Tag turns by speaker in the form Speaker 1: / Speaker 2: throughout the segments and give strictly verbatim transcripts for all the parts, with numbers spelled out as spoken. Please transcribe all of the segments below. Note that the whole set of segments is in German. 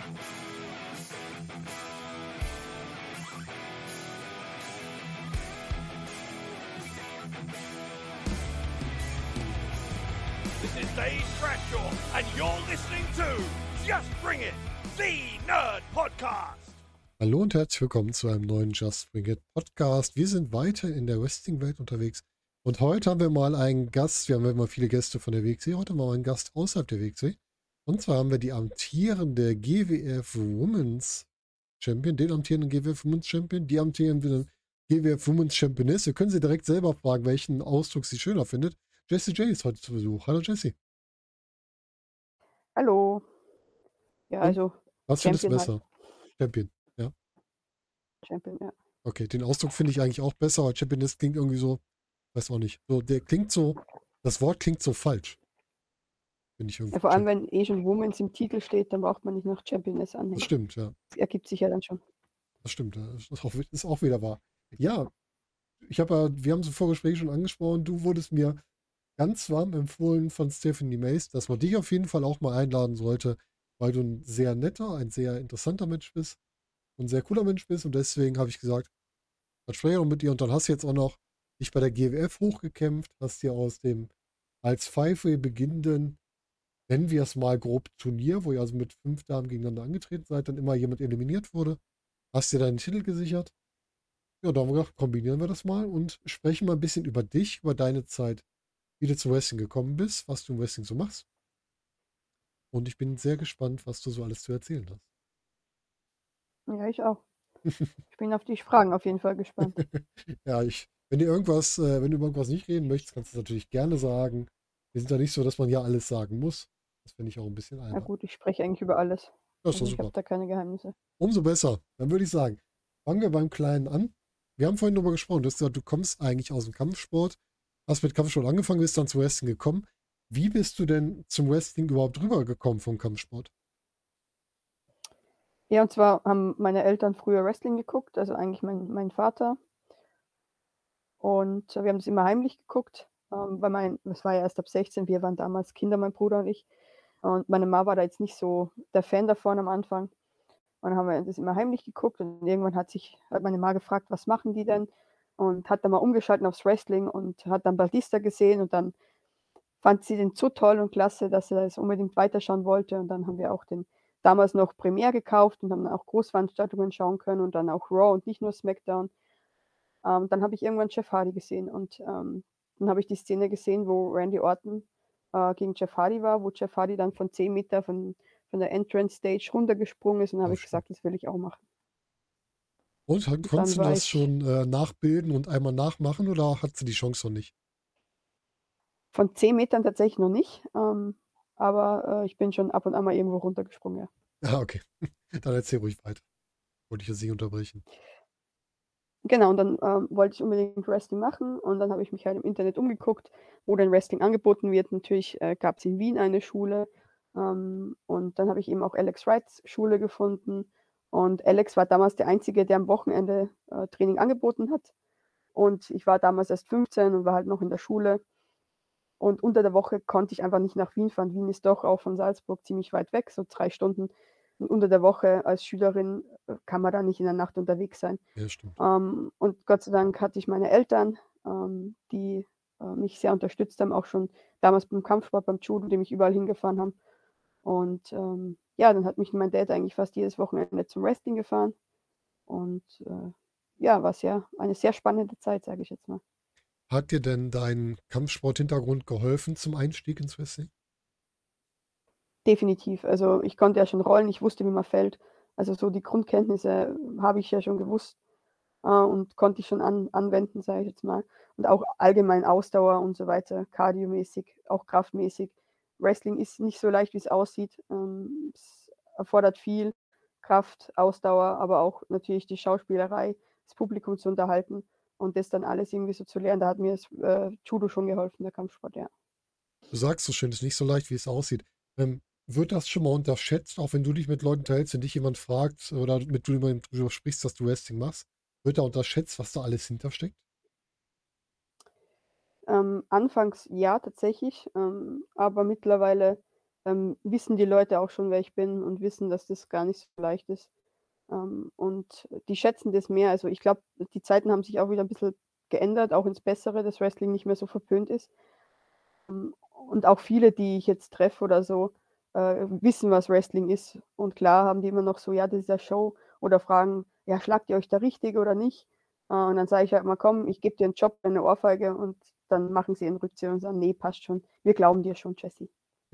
Speaker 1: This is Dave Bradshaw, and you're listening to Just Bring It, the Nerd Podcast.
Speaker 2: Hallo und herzlich willkommen zu einem neuen Just Bring It Podcast. Wir sind weiter in der Wrestling-Welt unterwegs und heute haben wir mal einen Gast. Wir haben ja immer viele Gäste von der W X W, heute mal einen Gast außerhalb der W X W. Und zwar haben wir die amtierende G W F Women's Champion, den amtierenden G W F Women's Champion, die amtierende G W F Women's Championess. Wir können sie direkt selber fragen, welchen Ausdruck sie schöner findet. Jessie J ist heute zu Besuch. Hallo Jessie.
Speaker 3: Hallo. Ja,
Speaker 2: Und
Speaker 3: also
Speaker 2: was findest du
Speaker 3: Champion
Speaker 2: besser?
Speaker 3: halt.
Speaker 2: Champion, ja.
Speaker 3: Champion, ja.
Speaker 2: Okay, den Ausdruck finde ich eigentlich auch besser, aber Championess klingt irgendwie so, weiß auch nicht. So, der klingt so, das Wort klingt so falsch. Finde ich irgendwie.
Speaker 3: Ja, vor allem, wenn eh schon Women's im Titel steht, dann braucht man nicht noch Championess anhängen.
Speaker 2: Das stimmt, ja.
Speaker 3: Das ergibt sich ja dann schon.
Speaker 2: Das stimmt, ja. Das ist auch, ist auch wieder wahr. Ja, ich habe ja, wir haben es im Vorgespräch schon angesprochen, du wurdest mir ganz warm empfohlen von Stephanie Mace, dass man dich auf jeden Fall auch mal einladen sollte, weil du ein sehr netter, ein sehr interessanter Mensch bist und ein sehr cooler Mensch bist und deswegen habe ich gesagt, ich spreche mit dir und dann hast du jetzt auch noch dich bei der G W F hochgekämpft, hast dir aus dem als Five-Way beginnenden, nennen wir es mal grob Turnier, wo ihr also mit fünf Damen gegeneinander angetreten seid, dann immer jemand eliminiert wurde, hast dir deinen Titel gesichert. Ja, da haben wir gedacht, kombinieren wir das mal und sprechen mal ein bisschen über dich, über deine Zeit, wie du zum Wrestling gekommen bist, was du im Wrestling so machst. Und ich bin sehr gespannt, was du so alles zu erzählen hast.
Speaker 3: Ja, ich auch. Ich bin auf die Fragen auf jeden Fall gespannt.
Speaker 2: Ja, ich, wenn du irgendwas, äh, wenn du über irgendwas nicht reden möchtest, kannst du es natürlich gerne sagen. Wir sind da nicht so, dass man ja alles sagen muss. Das finde ich auch ein bisschen
Speaker 3: Na
Speaker 2: albern.
Speaker 3: gut, ich spreche eigentlich über alles.
Speaker 2: Das ist
Speaker 3: Also
Speaker 2: doch
Speaker 3: ich habe
Speaker 2: super.
Speaker 3: da keine Geheimnisse.
Speaker 2: Umso besser. Dann würde ich sagen, fangen wir beim Kleinen an. Wir haben vorhin darüber gesprochen. Du hast gesagt, du kommst eigentlich aus dem Kampfsport, hast mit Kampfsport angefangen, bist dann zum Wrestling gekommen. Wie bist du denn zum Wrestling überhaupt rübergekommen vom Kampfsport?
Speaker 3: Ja, und zwar haben meine Eltern früher Wrestling geguckt, also eigentlich mein, mein Vater. Und wir haben das immer heimlich geguckt, ähm, weil mein, das war ja erst ab sechzehn, wir waren damals Kinder, mein Bruder und ich. Und meine Mama war da jetzt nicht so der Fan davon am Anfang. Und dann haben wir das immer heimlich geguckt und irgendwann hat sich hat meine Mama gefragt, was machen die denn? Und hat dann mal umgeschaltet aufs Wrestling und hat dann Batista gesehen und dann fand sie den so toll und klasse, dass sie das unbedingt weiterschauen wollte. Und dann haben wir auch den damals noch Premiere gekauft und haben auch Großveranstaltungen schauen können und dann auch Raw und nicht nur SmackDown. Ähm, dann habe ich irgendwann Jeff Hardy gesehen und ähm, dann habe ich die Szene gesehen, wo Randy Orton äh, gegen Jeff Hardy war, wo Jeff Hardy dann von zehn Meter von, von der Entrance Stage runtergesprungen ist und dann habe
Speaker 2: Oh,
Speaker 3: ich gesagt, das will ich auch machen.
Speaker 2: Und
Speaker 3: Und
Speaker 2: konntest
Speaker 3: dann
Speaker 2: du
Speaker 3: war
Speaker 2: das
Speaker 3: ich
Speaker 2: schon äh, nachbilden und einmal nachmachen oder hattest du die Chance noch nicht?
Speaker 3: von zehn Metern tatsächlich noch nicht, ähm, aber äh, ich bin schon ab und an mal irgendwo runtergesprungen, ja.
Speaker 2: Ah, okay. Dann erzähl ruhig weiter. Wollte ich jetzt nicht unterbrechen.
Speaker 3: Genau, und dann ähm, wollte ich unbedingt Wrestling machen und dann habe ich mich halt im Internet umgeguckt, wo denn Wrestling angeboten wird. Natürlich äh, gab es in Wien eine Schule ähm, und dann habe ich eben auch Alex Wrights Schule gefunden und Alex war damals der Einzige, der am Wochenende äh, Training angeboten hat und ich war damals erst fünfzehn und war halt noch in der Schule und unter der Woche konnte ich einfach nicht nach Wien fahren. Wien ist doch auch von Salzburg ziemlich weit weg, so drei Stunden. Und unter der Woche als Schülerin äh, kann man da nicht in der Nacht unterwegs sein.
Speaker 2: Ja, stimmt.
Speaker 3: Ähm, und Gott sei Dank hatte ich meine Eltern, ähm, die äh, mich sehr unterstützt haben, auch schon damals beim Kampfsport, beim Judo, die mich überall hingefahren haben. Und ähm, ja, dann hat mich mein Dad eigentlich fast jedes Wochenende zum Wrestling gefahren. Und äh, ja, war sehr, eine sehr spannende Zeit, sage ich jetzt mal.
Speaker 2: Hat dir denn dein Kampfsport-Hintergrund geholfen zum Einstieg ins Wrestling?
Speaker 3: Definitiv. Also ich konnte ja schon rollen, ich wusste, wie man fällt. Also so die Grundkenntnisse habe ich ja schon gewusst äh, und konnte ich schon an, anwenden, sage ich jetzt mal. Und auch allgemein Ausdauer und so weiter, kardiomäßig, auch kraftmäßig. Wrestling ist nicht so leicht, wie es aussieht. Ähm, es erfordert viel Kraft, Ausdauer, aber auch natürlich die Schauspielerei, das Publikum zu unterhalten und das dann alles irgendwie so zu lernen. Da hat mir das äh, Judo schon geholfen, der Kampfsport, ja.
Speaker 2: Du sagst so schön, es ist nicht so leicht, wie es aussieht. Ähm, wird das schon mal unterschätzt, auch wenn du dich mit Leuten teilst, wenn dich jemand fragt oder mit du jemandem darüber sprichst, dass du Wrestling machst, wird da unterschätzt, was da alles hintersteckt?
Speaker 3: Ähm, anfangs ja, tatsächlich, ähm, aber mittlerweile ähm, wissen die Leute auch schon, wer ich bin und wissen, dass das gar nicht so leicht ist. Ähm, und die schätzen das mehr. Also, ich glaube, die Zeiten haben sich auch wieder ein bisschen geändert, auch ins Bessere, dass Wrestling nicht mehr so verpönt ist. Ähm, und auch viele, die ich jetzt treffe oder so, äh, wissen, was Wrestling ist. Und klar haben die immer noch so: „Ja, das ist ja Show", oder fragen: „Ja, schlagt ihr euch da richtig oder nicht?" Äh, und dann sage ich halt immer: „Komm, ich gebe dir einen Job, eine Ohrfeige", und dann machen sie ihren Rückzieher und sagen: „Ne, passt schon. Wir glauben dir schon, Jesse."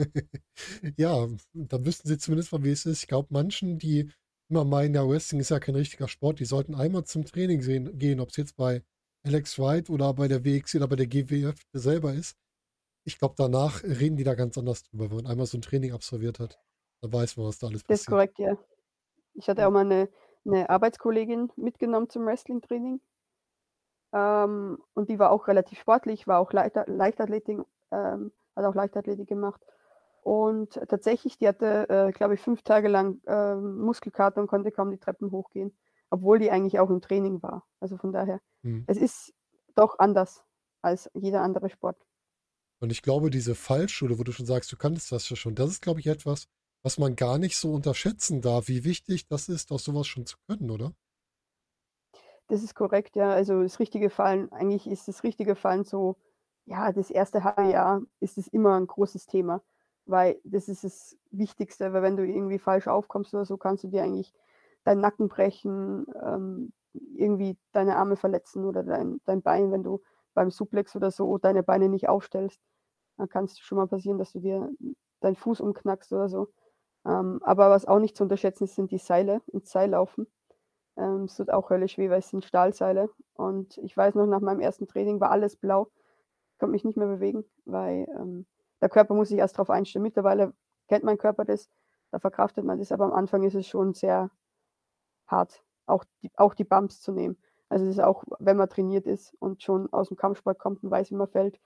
Speaker 2: Ja, dann wüssten sie zumindest mal, wie es ist. Ich glaube, manchen, die immer meinen, ja, Wrestling ist ja kein richtiger Sport, die sollten einmal zum Training sehen, gehen, ob es jetzt bei Alex Wright oder bei der W X C oder bei der G W F selber ist. Ich glaube, danach reden die da ganz anders drüber, wenn man einmal so ein Training absolviert hat. Da weiß man, was da alles
Speaker 3: Das ist
Speaker 2: passiert.
Speaker 3: korrekt, ja. Ich hatte auch mal 'ne 'ne Arbeitskollegin mitgenommen zum Wrestlingtraining, ähm, und die war auch relativ sportlich, war auch Leichter Leichtathletik, ähm, hat auch Leichtathletik gemacht. Und tatsächlich, die hatte, äh, glaube ich, fünf Tage lang, ähm, Muskelkater und konnte kaum die Treppen hochgehen, obwohl die eigentlich auch im Training war. Also, von daher,
Speaker 2: Mhm.
Speaker 3: es ist doch anders als jeder andere Sport.
Speaker 2: Und ich glaube, diese Fallschule, wo du schon sagst, du kanntest das ja schon, das ist, glaube ich, etwas, was man gar nicht so unterschätzen darf, wie wichtig das ist, auch sowas schon zu können, oder?
Speaker 3: Das ist korrekt, ja. Also, das richtige Fallen, eigentlich ist das richtige Fallen so, ja, das erste halbe Jahr ist es immer ein großes Thema, weil das ist das Wichtigste, weil wenn du irgendwie falsch aufkommst oder so, kannst du dir eigentlich deinen Nacken brechen, ähm, irgendwie deine Arme verletzen oder dein dein Bein, wenn du beim Suplex oder so deine Beine nicht aufstellst. Dann kann's schon mal passieren, dass du dir deinen Fuß umknackst oder so. Ähm, aber was auch nicht zu unterschätzen ist, sind die Seile, ins Seil laufen. Ähm, es tut auch höllisch weh, weil es sind Stahlseile. Und ich weiß noch, nach meinem ersten Training war alles blau. Ich konnte mich nicht mehr bewegen, weil, ähm, der Körper muss sich erst drauf einstellen. Mittlerweile kennt mein Körper das, da verkraftet man das, aber am Anfang ist es schon sehr hart, auch die auch die Bumps zu nehmen. Also, es ist auch, wenn man trainiert ist und schon aus'm Kampfsport kommt und weiß, wie man fällt.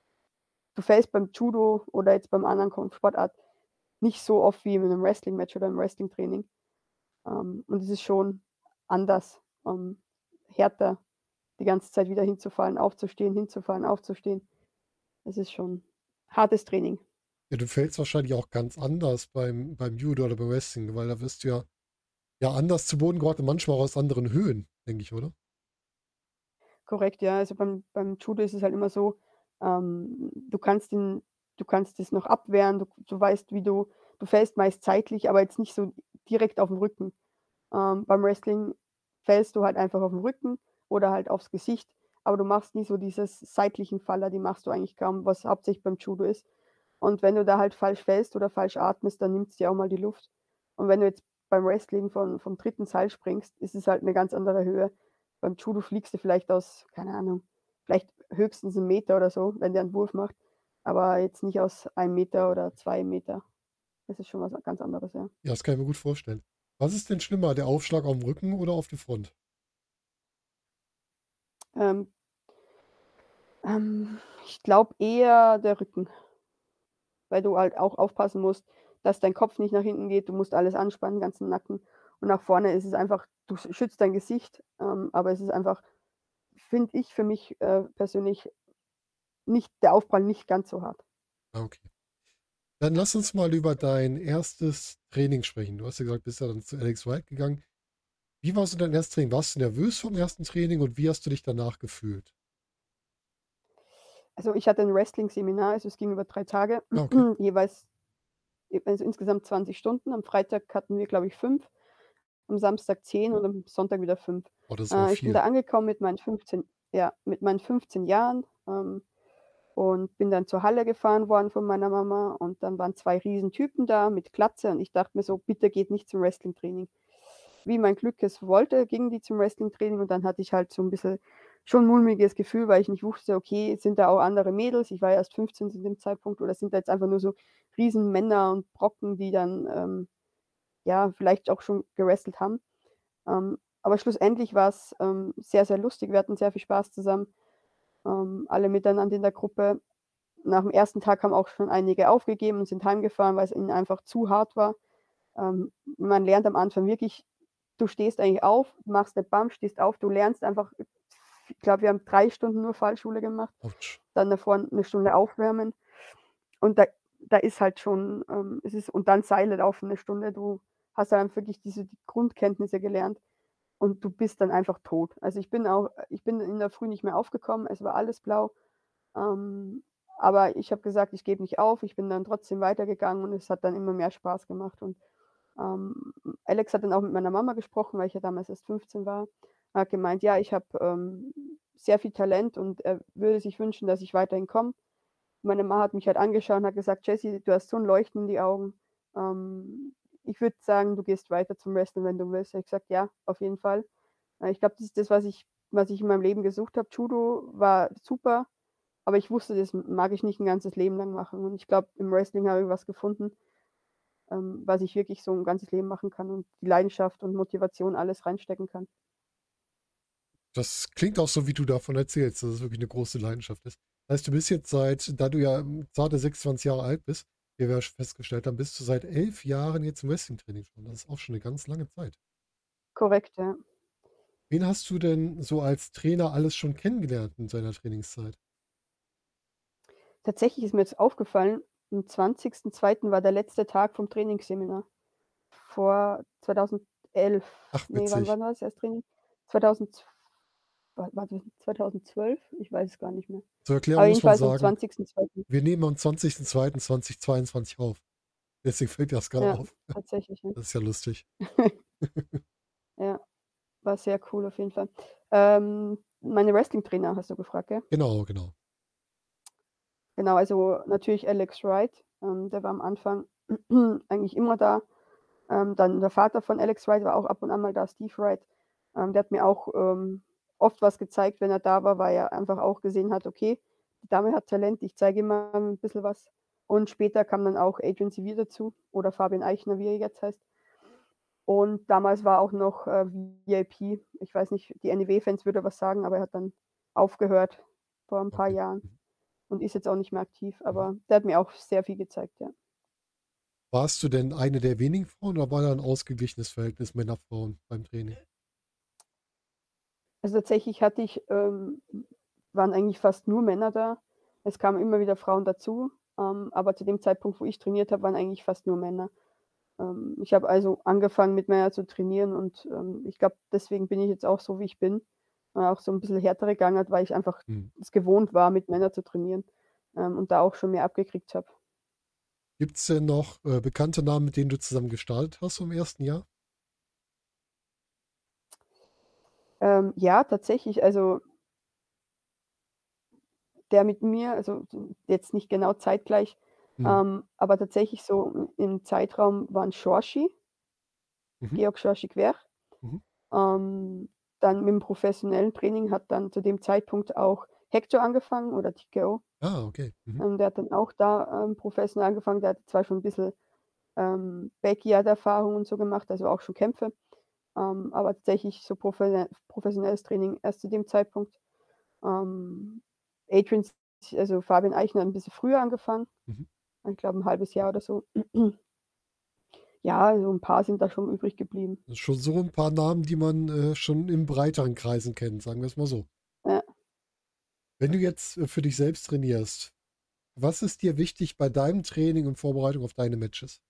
Speaker 3: Du fällst beim Judo oder jetzt beim anderen Kampfsportart nicht so oft wie in 'nem Wrestling-Match oder im Wrestling-Training. Ähm, und es ist schon anders, ähm, härter, die ganze Zeit wieder hinzufallen, aufzustehen, hinzufallen, aufzustehen. Es ist schon hartes Training.
Speaker 2: Ja, du fällst wahrscheinlich auch ganz anders beim, beim Judo oder beim Wrestling, weil da wirst du ja, ja anders zu Boden gebracht und manchmal auch aus anderen Höhen, denke ich, oder?
Speaker 3: Korrekt, ja. Also, beim beim Judo ist es halt immer so, ähm, du kannst den du kannst es noch abwehren, du du weißt, wie du du fällst meist seitlich, aber jetzt nicht so direkt auf'n Rücken. Ähm, beim Wrestling fällst du halt einfach auf'n Rücken oder halt aufs Gesicht, aber du machst nie so dieses seitlichen Faller, die machst du eigentlich kaum, was hauptsächlich beim Judo ist. Und wenn du da halt falsch fällst oder falsch atmest, dann nimmt's dir auch mal die Luft. Und wenn du jetzt beim Wrestling von vom dritten Seil springst, ist es halt 'ne ganz andere Höhe. Beim Judo fliegst du vielleicht aus, keine Ahnung, vielleicht höchstens 'n Meter oder so, wenn der 'n Wurf macht, aber jetzt nicht aus einem Meter oder zwei Meter. Das ist schon was ganz anderes, ja.
Speaker 2: Ja, das kann ich mir gut vorstellen. Was ist denn schlimmer, der Aufschlag auf dem Rücken oder auf die Front?
Speaker 3: Ähm, ähm, ich glaube eher der Rücken, weil du halt auch aufpassen musst, dass dein Kopf nicht nach hinten geht. Du musst alles anspannen, ganzen Nacken. Und nach vorne ist es einfach, du sch schützt dein Gesicht, ähm, aber es ist einfach, finde ich für mich, äh, persönlich, nicht der Aufprall nicht ganz so hart.
Speaker 2: Ah, okay. Dann lass uns mal über dein erstes Training sprechen. Du hast ja gesagt, bist ja dann zu Alex Wright gegangen. Wie war so dein erstes Training? Warst du nervös vom ersten Training und wie hast du dich danach gefühlt?
Speaker 3: Also, ich hatte 'n Wrestling-Seminar, also es ging über drei Tage,
Speaker 2: Ah, okay.
Speaker 3: jeweils, e also insgesamt zwanzig Stunden. Am Freitag hatten wir, glaube ich, fünf, am Samstag zehn und am Sonntag wieder fünf.
Speaker 2: Oh, das ist aber
Speaker 3: Äh, ich bin
Speaker 2: viel.
Speaker 3: da angekommen mit meinen fünfzehn, ja, mit meinen fünfzehn Jahren, ähm, und bin dann zur Halle gefahren worden von meiner Mama, und dann waren zwei Riesentypen da mit Glatze und ich dachte mir so: „Bitte geht nicht zum Wrestling-Training." Wie mein Glück es wollte, gingen die zum Wrestling-Training, und dann hatte ich halt so 'n bisschen schon mulmiges Gefühl, weil ich nicht wusste, okay, sind da auch andere Mädels? Ich war ja erst fünfzehn zu dem Zeitpunkt, oder sind da jetzt einfach nur so Riesenmänner und Brocken, die dann, ähm, ja, vielleicht auch schon gewrestelt haben. Ähm, aber schlussendlich war's, ähm, sehr, sehr lustig. Wir hatten sehr viel Spaß zusammen, ähm, alle miteinander in der Gruppe. Nach dem ersten Tag haben auch schon einige aufgegeben und sind heimgefahren, weil's ihnen einfach zu hart war. Ähm, man lernt am Anfang wirklich, du stehst eigentlich auf, machst 'ne Bump, stehst auf, du lernst einfach, ich glaube, wir haben drei Stunden nur Fallschule gemacht,
Speaker 2: Autsch.
Speaker 3: dann davor 'ne Stunde aufwärmen. Und da da ist halt schon, ähm es ist und dann Seile laufen 'ne Stunde. Du hast dann wirklich diese die Grundkenntnisse gelernt und du bist dann einfach tot. Also, ich bin auch ich bin in der Früh nicht mehr aufgekommen, es war alles blau, ähm, aber ich habe gesagt: „Ich gebe nicht auf." Ich bin dann trotzdem weitergegangen und es hat dann immer mehr Spaß gemacht und, ähm, Alex hat dann auch mit meiner Mama gesprochen, weil ich ja damals erst fünfzehn war. Er hat gemeint: „Ja, ich habe, ähm, sehr viel Talent und er würde sich wünschen, dass ich weiterhin komme." Meine Mama hat mich halt angeschaut und hat gesagt: „Jessie, du hast so 'n Leuchten in die Augen. Ähm, ich würde sagen, du gehst weiter zum Wrestling, wenn du willst." Habe ich gesagt: „Ja, auf jeden Fall." Äh, ich glaube, das ist das, was ich was ich in meinem Leben gesucht habe. Judo war super, aber ich wusste, das mag ich nicht 'n ganzes Leben lang machen. Und ich glaube, im Wrestling habe ich was gefunden, ähm, was ich wirklich so 'n ganzes Leben machen kann und die Leidenschaft und Motivation alles reinstecken kann.
Speaker 2: Das klingt auch so, wie du davon erzählst, dass es wirklich eine große Leidenschaft ist. Heißt, du bist jetzt seit da du ja, hm, zarte sechsundzwanzig Jahre alt bist, wie wir ja schon festgestellt haben, bist du seit elf Jahren jetzt im Wrestling-Training schon. Das ist auch schon eine ganz lange Zeit.
Speaker 3: Korrekt, ja.
Speaker 2: Wen hast du denn so als Trainer alles schon kennengelernt in deiner Trainingszeit?
Speaker 3: Tatsächlich ist mir jetzt aufgefallen, am zwanzigsten zweiten war der letzte Tag vom Trainingsseminar. Vor zweitausendelf.
Speaker 2: Ach,
Speaker 3: Ne, wann
Speaker 2: witzig.
Speaker 3: wann war das erste Training? zweitausend wa warte, zweitausendzwölf? Ich weiß es gar nicht mehr.
Speaker 2: Zur Erklärung
Speaker 3: Aber
Speaker 2: muss man
Speaker 3: jedenfalls am
Speaker 2: sagen,
Speaker 3: zwanzigsten zweiten.
Speaker 2: wir nehmen am zwanzigsten zweiten zweitausendzweiundzwanzig auf. Deswegen fällt dir das gerade
Speaker 3: Ja,
Speaker 2: auf.
Speaker 3: tatsächlich, ja.
Speaker 2: Das ist ja lustig.
Speaker 3: Ja, war sehr cool auf jeden Fall. Ähm, meine Wrestling-Trainer hast du gefragt, gell?
Speaker 2: Genau, genau.
Speaker 3: Genau, also natürlich Alex Wright, ähm, der war am Anfang eigentlich immer da. Ähm, dann der Vater von Alex Wright war auch ab und an mal da, Steve Wright. Ähm, der hat mir auch, ähm, oft was gezeigt, wenn er da war, weil er einfach auch gesehen hat: „Okay, die Dame hat Talent, ich zeige ihr mal 'n bisschen was." Und später kam dann auch Adrian Sevier dazu oder Fabian Eichner, wie er jetzt heißt. Und damals war auch noch, äh, V I P. Ich weiß nicht, die N E W-Fans würde was sagen, aber er hat dann aufgehört vor 'n paar
Speaker 2: Okay.
Speaker 3: Jahren
Speaker 2: Mhm.
Speaker 3: und ist jetzt auch nicht mehr aktiv,
Speaker 2: Mhm.
Speaker 3: aber der hat mir auch sehr viel gezeigt, ja.
Speaker 2: Warst du denn eine der wenigen Frauen oder war da ein ausgeglichenes Verhältnis Männer-Frauen beim Training?
Speaker 3: Also, tatsächlich hatte ich ähm, waren eigentlich fast nur Männer da. Es kamen immer wieder Frauen dazu, ähm, aber zu dem Zeitpunkt, wo ich trainiert habe, waren eigentlich fast nur Männer. Ähm, ich habe also angefangen, mit Männern zu trainieren und, ähm, ich glaube, deswegen bin ich jetzt auch so, wie ich bin, äh, auch so 'n bisschen härtere Gangart, weil ich einfach
Speaker 2: Mhm.
Speaker 3: es gewohnt war, mit Männern zu trainieren, ähm, und da auch schon mehr abgekriegt habe.
Speaker 2: Gibt's denn noch, äh, bekannte Namen, mit denen du zusammen gestartet hast so im ersten Jahr?
Speaker 3: Ähm, ja, tatsächlich, also der mit mir, also jetzt nicht genau zeitgleich,
Speaker 2: Mhm.
Speaker 3: ähm, aber tatsächlich so im Zeitraum waren Shorshi,
Speaker 2: Mhm.
Speaker 3: Georg Shorshi-Quer.
Speaker 2: Mhm.
Speaker 3: Ähm, dann mit dem professionellen Training hat dann zu dem Zeitpunkt auch Hector angefangen oder T K O.
Speaker 2: Ah, okay. Mhm.
Speaker 3: Ähm, der hat dann auch da, ähm, professionell angefangen. Der hatte zwar schon 'n bisschen, ähm, Backyard-Erfahrung und so gemacht, also auch schon Kämpfe, ähm, aber tatsächlich so professionell professionelles Training erst zu dem Zeitpunkt. Ähm, Adrian also Fabian Eichner hat 'n bisschen früher angefangen,
Speaker 2: Mhm.
Speaker 3: ich glaube 'n halbes Jahr oder so. Ja, also 'n paar sind da schon übrig geblieben.
Speaker 2: Das ist schon so ein paar Namen, die man, äh, schon in breiteren Kreisen kennt, sagen wir es mal so.
Speaker 3: Ja.
Speaker 2: Wenn du jetzt, äh, für dich selbst trainierst, was ist dir wichtig bei deinem Training und Vorbereitung auf deine Matches?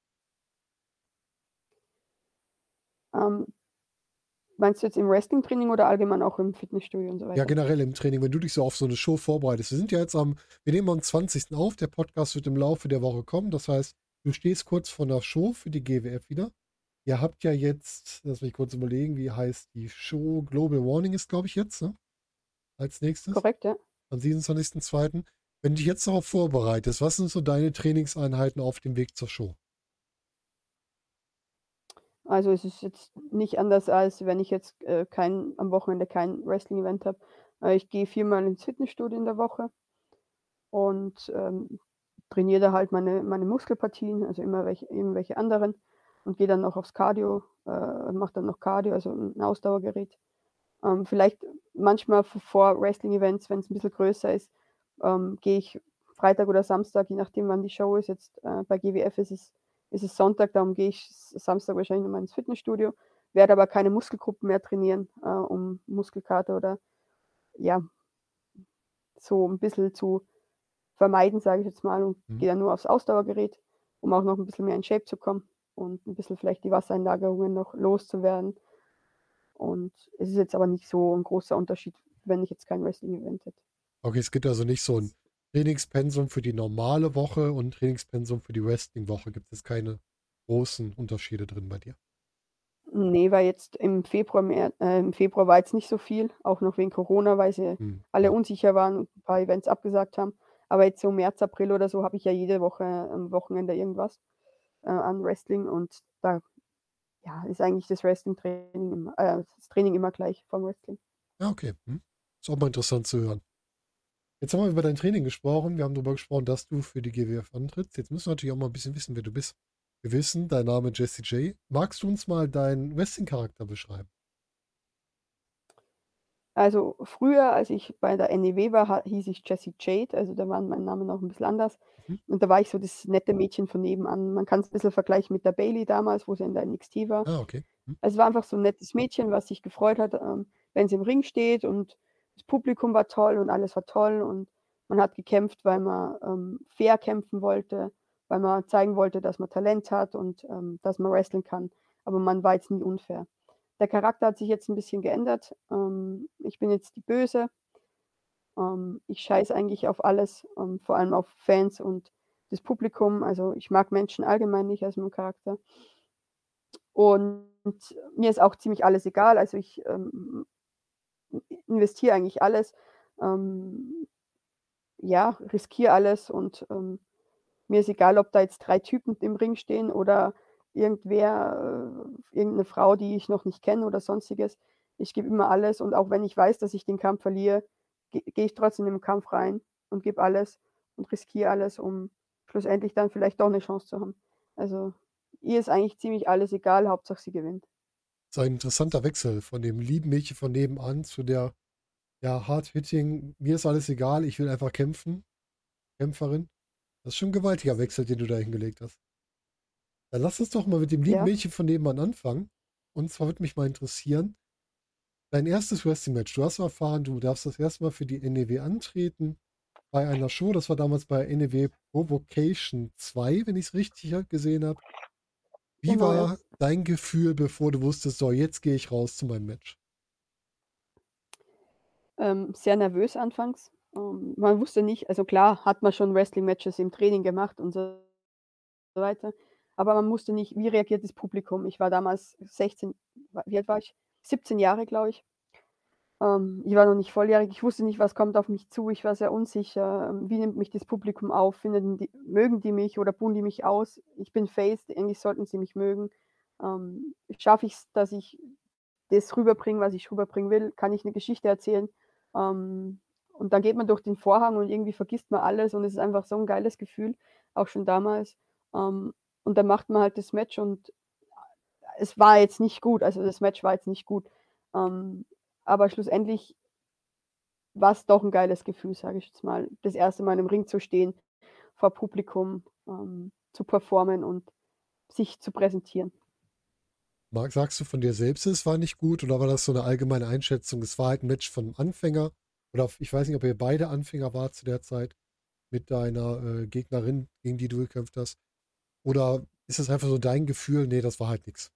Speaker 3: Ähm, meinst du jetzt im Wrestling-Training oder allgemein auch im Fitnessstudio und so
Speaker 2: Ja,
Speaker 3: weiter?
Speaker 2: generell im Training, wenn du dich so auf so eine Show vorbereitest. Wir sind ja jetzt am wir nehmen am zwanzigsten auf, der Podcast wird im Laufe der Woche kommen. Das heißt, du stehst kurz vor 'ner Show für die G W F wieder. Ihr habt ja jetzt lass mich kurz überlegen, wie heißt die Show? Global Warning ist, glaube ich, jetzt, ne? Als Nächstes
Speaker 3: Korrekt, ja.
Speaker 2: am siebenundzwanzigsten zweiten Wenn du dich jetzt darauf vorbereitest, was sind so deine Trainingseinheiten auf dem Weg zur Show?
Speaker 3: Also, es ist jetzt nicht anders, als wenn ich jetzt, äh, kein am Wochenende kein Wrestling-Event habe. Äh, ich gehe viermal ins Fitnessstudio in der Woche und, ähm, trainiere da halt meine meine Muskelpartien, also immer welche irgendwelche anderen und gehe dann noch aufs Cardio, äh, mache dann noch Cardio, also 'n Ausdauergerät. Ähm, vielleicht manchmal v vor Wrestling-Events, wenn's 'n bisschen größer ist, ähm, gehe ich Freitag oder Samstag, je nachdem, wann die Show ist. Jetzt, äh, bei G W F ist es ist es Sonntag, darum gehe ich S Samstag wahrscheinlich noch mal ins Fitnessstudio, werde aber keine Muskelgruppen mehr trainieren, äh, um Muskelkater oder ja, so 'n bisschen zu vermeiden, sage ich jetzt mal, und
Speaker 2: Mhm.
Speaker 3: gehe dann nur aufs Ausdauergerät, um auch noch ein bisschen mehr in Shape zu kommen und ein bisschen vielleicht die Wassereinlagerungen noch loszuwerden. Und es ist jetzt aber nicht so ein großer Unterschied, wenn ich jetzt kein Wrestling-Event hätte.
Speaker 2: Okay, es gibt also nicht so ein Trainingspensum für die normale Woche und Trainingspensum für die Wrestling-Woche. Gibt es keine großen Unterschiede drin bei dir?
Speaker 3: Ne, weil jetzt im Februar, Mär äh, im Februar war jetzt nicht so viel, auch noch wegen Corona, weil sie
Speaker 2: Hm,
Speaker 3: alle
Speaker 2: ja.
Speaker 3: unsicher waren und 'n paar Events abgesagt haben. Aber jetzt so März, April oder so habe ich ja jede Woche am Wochenende irgendwas, äh, an Wrestling, und da, ja, ist eigentlich das Wrestling-Training immer äh, das Training immer gleich vom Wrestling.
Speaker 2: Ja, okay. Hm. Ist auch mal interessant zu hören. Jetzt haben wir über dein Training gesprochen. Wir haben darüber gesprochen, dass du für die G W F antrittst. Jetzt müssen wir natürlich auch mal ein bisschen wissen, wer du bist. Wir wissen, dein Name ist Jesse J. Magst du uns mal deinen Wrestling-Charakter beschreiben?
Speaker 3: Also, früher, als ich bei der N E W war, ha hieß ich Jessie Jade, also da war mein Name noch 'n bisschen anders.
Speaker 2: Mhm.
Speaker 3: Und da war ich so das nette Mädchen von nebenan. Man kann's bisschen vergleichen mit der Bayley damals, wo sie in der N X T war.
Speaker 2: Ah, okay. Mhm.
Speaker 3: Es war einfach so 'n nettes Mädchen, was sich gefreut hat, ähm, wenn sie im Ring steht, und das Publikum war toll und alles war toll, und man hat gekämpft, weil man, ähm, fair kämpfen wollte, weil man zeigen wollte, dass man Talent hat und, ähm, dass man wresteln kann, aber man war jetzt nie unfair. Der Charakter hat sich jetzt 'n bisschen geändert. Ähm, ich bin jetzt die Böse. Ähm, ich scheiße eigentlich auf alles, ähm, vor allem auf Fans und das Publikum. Also, ich mag Menschen allgemein nicht aus meinem Charakter. Und mir ist auch ziemlich alles egal. Also, ich, ähm, investiere eigentlich alles, ähm, ja, riskiere alles, und, ähm, mir ist egal, ob da jetzt drei Typen im Ring stehen oder irgendwer, äh irgend 'ne Frau, die ich noch nicht kenne oder Sonstiges. Ich gebe immer alles, und auch wenn ich weiß, dass ich den Kampf verliere, ge gehe ich trotzdem in den Kampf rein und gebe alles und riskiere alles, um schlussendlich dann vielleicht doch 'ne Chance zu haben. Also, ihr ist eigentlich ziemlich alles egal, Hauptsache sie gewinnt.
Speaker 2: So ein interessanter Wechsel von dem lieben Mädchen von nebenan zu der, ja, hard-hitting, mir ist alles egal, ich will einfach kämpfen, Kämpferin. Das ist schon 'n gewaltiger Wechsel, den du da hingelegt hast. Dann lass uns doch mal mit dem lieben
Speaker 3: Ja.
Speaker 2: Mädchen von nebenan anfangen. Und zwar würde mich mal interessieren, dein erstes Wrestling-Match. Du hast erfahren, du darfst das erste Mal für die N E W antreten bei einer Show. Das war damals bei N E W Provocation zwei, wenn ich es richtig gesehen habe. Wie
Speaker 3: Genau, ja.
Speaker 2: war dein Gefühl, bevor du wusstest, so, jetzt gehe ich raus zu meinem Match?
Speaker 3: Ähm, sehr nervös anfangs. Ähm, man wusste nicht, also klar hat man schon Wrestling-Matches im Training gemacht und so weiter, aber man wusste nicht, wie reagiert das Publikum. Ich war damals sechzehn, wa wie alt war ich? siebzehn Jahre, glaube ich. Ähm, ich war noch nicht volljährig. Ich wusste nicht, was kommt auf mich zu. Ich war sehr unsicher. Ähm, wie nimmt mich das Publikum auf? Finden die mögen die mich oder buhen die mich aus? Ich bin Face, eigentlich sollten sie mich mögen. Ähm, schaffe ich's, dass ich das rüberbringe, was ich rüberbringen will? Kann ich 'ne Geschichte erzählen? Ähm, und dann geht man durch den Vorhang und irgendwie vergisst man alles, und es ist einfach so 'n geiles Gefühl, auch schon damals. Ähm, und dann macht man halt das Match, und es war jetzt nicht gut. Also, das Match war jetzt nicht gut. Ähm, aber schlussendlich war's doch 'n geiles Gefühl, sage ich jetzt mal, das erste Mal im Ring zu stehen, vor Publikum, ähm, zu performen und sich zu präsentieren.
Speaker 2: Mag sagst du von dir selbst, es war nicht gut, oder war das so 'ne allgemeine Einschätzung? Es war halt 'n Match von 'nem Anfänger oder f ich weiß nicht, ob ihr beide Anfänger wart zu der Zeit mit deiner, äh, Gegnerin, gegen die du gekämpft hast. Oder ist das einfach so dein Gefühl: „Ne, das war halt nix?“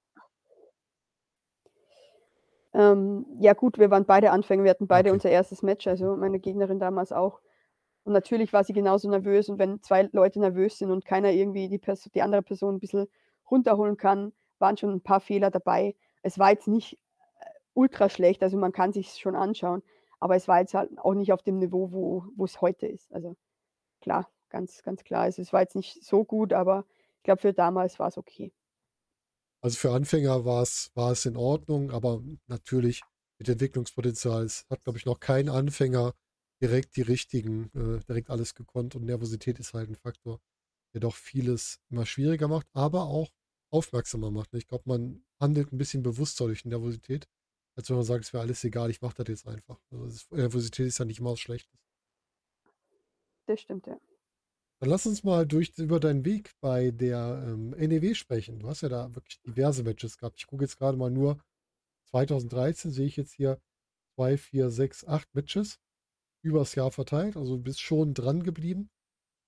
Speaker 3: Ähm, ja gut, wir waren beide Anfänger. Wir hatten
Speaker 2: Ah,
Speaker 3: beide
Speaker 2: okay.
Speaker 3: unser erstes Match,
Speaker 2: Mhm.
Speaker 3: also meine Gegnerin damals auch. Und natürlich war sie genauso nervös, und wenn zwei Leute nervös sind und keiner irgendwie die Pers die andere Person 'n bisschen runterholen kann, waren schon 'n paar Fehler dabei. Es war jetzt nicht, äh, ultra schlecht, also man kann sich's schon anschauen, aber es war jetzt halt auch nicht auf dem Niveau, wo wo's heute ist. Also klar, ganz ganz klar. Also, es war jetzt nicht so gut, aber ich glaube, für damals war's okay.
Speaker 2: Also, für Anfänger war's war's in Ordnung, aber natürlich mit Entwicklungspotenzial. Es hat, glaube ich, noch kein Anfänger direkt die richtigen äh, direkt alles gekonnt, und Nervosität ist halt 'n Faktor, der doch vieles immer schwieriger macht, aber auch aufmerksamer macht, ne? Ich glaube, man handelt 'n bisschen bewusster durch Nervosität, als wenn man sagt: „Ist mir alles egal, ich mache das jetzt einfach.“ Also, es Nervosität ist ja nicht immer was Schlechtes.
Speaker 3: Das stimmt, ja.
Speaker 2: Dann lass uns mal durch über deinen Weg bei der, ähm, N E W sprechen. Du hast ja da wirklich diverse Matches gehabt. Ich gucke jetzt grade mal nur zweitausenddreizehn sehe ich jetzt hier zwei, vier, sechs, acht Matches übers Jahr verteilt. Also, du bist schon dran geblieben.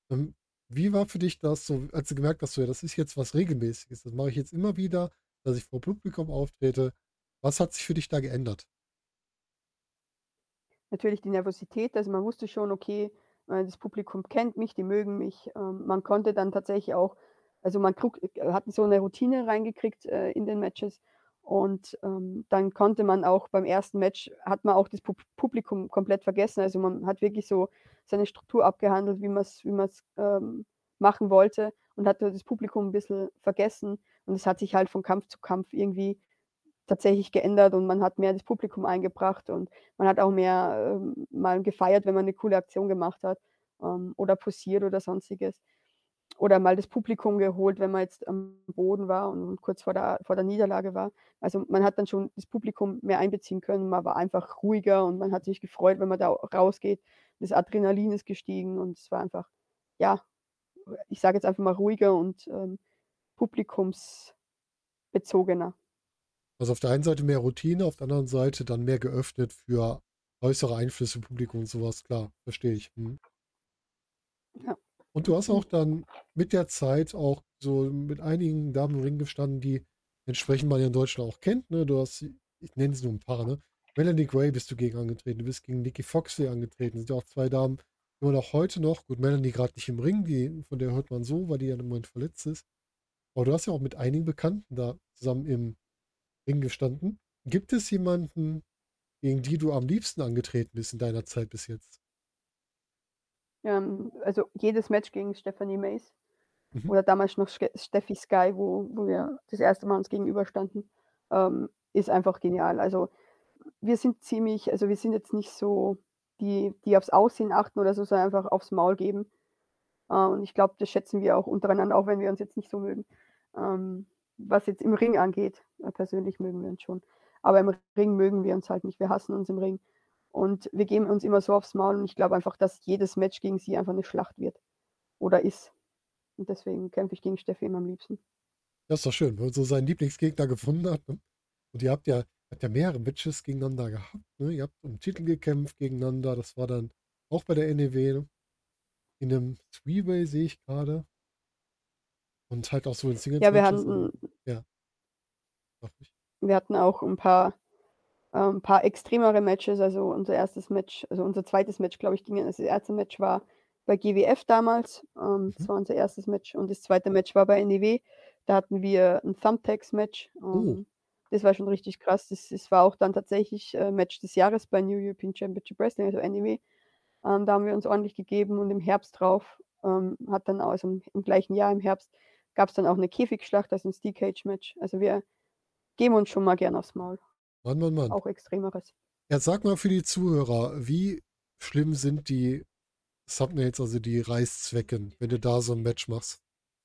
Speaker 2: Ähm, wie war für dich das so, als du gemerkt hast, so, ja, das ist jetzt was Regelmäßiges, das mache ich jetzt immer wieder, dass ich vor Publikum auftrete. Was hat sich für dich da geändert?
Speaker 3: Natürlich die Nervosität, also man wusste schon, okay, äh, das Publikum kennt mich, die mögen mich. Ähm, man konnte dann tatsächlich auch also man krug äh, hat so eine Routine reingekriegt, äh, in den Matches und, ähm, dann konnte man auch beim ersten Match hat man auch das Pub Publikum komplett vergessen. Also man hat wirklich so seine Struktur abgehandelt, wie man's wie man's, ähm, machen wollte und hat da das Publikum 'n bisschen vergessen und es hat sich halt von Kampf zu Kampf irgendwie tatsächlich geändert und man hat mehr das Publikum eingebracht und man hat auch mehr, ähm, mal gefeiert, wenn man 'ne coole Aktion gemacht hat, ähm, oder posiert oder Sonstiges. Oder mal das Publikum geholt, wenn man jetzt am Boden war und kurz vor der vor der Niederlage war. Also, man hat dann schon das Publikum mehr einbeziehen können. Man war einfach ruhiger und man hat sich gefreut, wenn man da rausgeht. Das Adrenalin ist gestiegen und es war einfach, ja, ich sage jetzt einfach mal ruhiger und, ähm, publikumsbezogener.
Speaker 2: Also auf der einen Seite mehr Routine, auf der anderen Seite dann mehr geöffnet für äußere Einflüsse, Publikum und sowas, klar, verstehe ich. Mhm.
Speaker 3: Ja.
Speaker 2: Und du hast auch dann mit der Zeit auch so mit einigen Damen im Ring gestanden, die entsprechend man ja in Deutschland auch kennt, ne? Du hast, ich nenne es nur ein paar, ne? Melanie Gray bist du gegen angetreten, du bist gegen Nikki Foxley angetreten. Das sind ja auch zwei Damen, die man auch heute noch, gut, Melanie gerade nicht im Ring, die, von der hört man so, weil die ja im Moment verletzt ist. Aber du hast ja auch mit einigen Bekannten da zusammen im Ring gestanden. Gibt es jemanden, gegen die du am liebsten angetreten bist in deiner Zeit bis jetzt?
Speaker 3: Ähm, also jedes Match gegen Stephanie Mays
Speaker 2: Mhm.
Speaker 3: oder damals noch Ske Steffi Sky, wo wo wir das erste Mal uns gegenüberstanden, ähm, ist einfach genial. Also, wir sind ziemlich also, wir sind jetzt nicht so die, die aufs Aussehen achten oder so, sondern einfach aufs Maul geben. Äh, und ich glaube, das schätzen wir auch untereinander, auch wenn wir uns jetzt nicht so mögen. Ähm, was jetzt im Ring angeht, äh, persönlich mögen wir uns schon. Aber im Ring mögen wir uns halt nicht. Wir hassen uns im Ring. Und wir geben uns immer so aufs Maul und ich glaube einfach, dass jedes Match gegen sie einfach 'ne Schlacht wird oder ist. Und deswegen kämpfe ich gegen Steffi immer am liebsten.
Speaker 2: Das ist doch schön, wenn man so seinen Lieblingsgegner gefunden hat, ne? Und ihr habt ja, habt ja mehrere Matches gegeneinander gehabt, ne? Ihr habt um Titel gekämpft gegeneinander. Das war dann auch bei der N E W, ne? In einem Three-Way sehe ich gerade. Und halt auch so in
Speaker 3: Ja, wir
Speaker 2: Singles-Matches.
Speaker 3: hatten
Speaker 2: Ja, sag ruhig.
Speaker 3: wir hatten auch 'n paar ähm, paar extremere Matches. Also, unser erstes Match also, unser zweites Match, glaube ich, ging also, das erste Match war bei G W F damals. Ähm,
Speaker 2: Mhm.
Speaker 3: das war unser erstes Match und das zweite Match war bei N E W. Da hatten wir 'n Thumbtacks-Match.
Speaker 2: Oh,
Speaker 3: Ähm, das war schon richtig krass. Das das war auch dann tatsächlich, äh, Match des Jahres bei New European Championship Wrestling, also N E W. Ähm, da haben wir uns ordentlich gegeben und im Herbst drauf, ähm, hat dann also im im gleichen Jahr im Herbst gab's dann auch 'ne Käfigschlacht, also 'n Steel Cage Match. Also, wir geben uns schon mal gern aufs Maul,
Speaker 2: Mann, Mann, Mann.
Speaker 3: auch Extremeres.
Speaker 2: Jetzt sag mal für die Zuhörer, wie schlimm sind die Thumbnails, also die Reißzwecken, wenn du da so ein Match machst?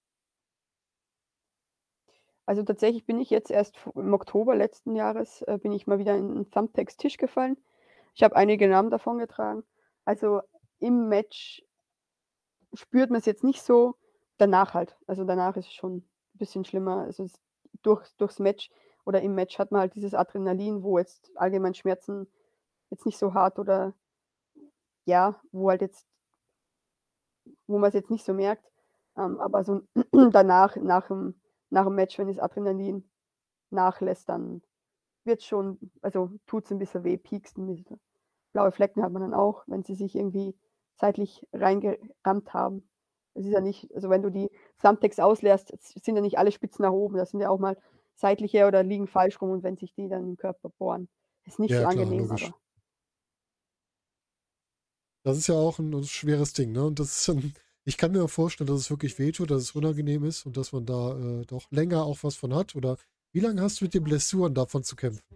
Speaker 3: Also, tatsächlich bin ich jetzt erst v im Oktober letzten Jahres, äh, bin ich mal wieder in 'n Thumbtacks-Tisch gefallen. Ich habe einige Namen davongetragen. Also, im Match spürt man's jetzt nicht so, danach halt. Also, danach ist es schon 'n bisschen schlimmer. Also, es durch durchs Match oder im Match hat man halt dieses Adrenalin, wo jetzt allgemein Schmerzen jetzt nicht so hart oder ja, wo halt jetzt wo man's jetzt nicht so merkt. Ähm, aber so danach, nach'm nach'm Match, wenn das Adrenalin nachlässt, dann wird's schon also, tut's 'n bisschen weh, piekst 'n bisschen. Blaue Flecken hat man dann auch, wenn sie sich irgendwie seitlich reingerammt haben. Es ist ja nicht also, wenn du die Thumbtacks ausleerst, s sind ja nicht alle spitz nach oben. Das sind ja auch mal seitliche oder liegen falsch rum und wenn sich die dann im Körper bohren, ist nicht so
Speaker 2: Ja, klar,
Speaker 3: angenehm,
Speaker 2: logisch.
Speaker 3: aber
Speaker 2: Das ist ja auch ein 'n schweres Ding, ne? Und das ist dann, ich kann mir auch vorstellen, dass es wirklich wehtut, dass es unangenehm ist und dass man da, äh, doch länger auch was von hat. Oder wie lange hast du mit den Blessuren davon zu kämpfen?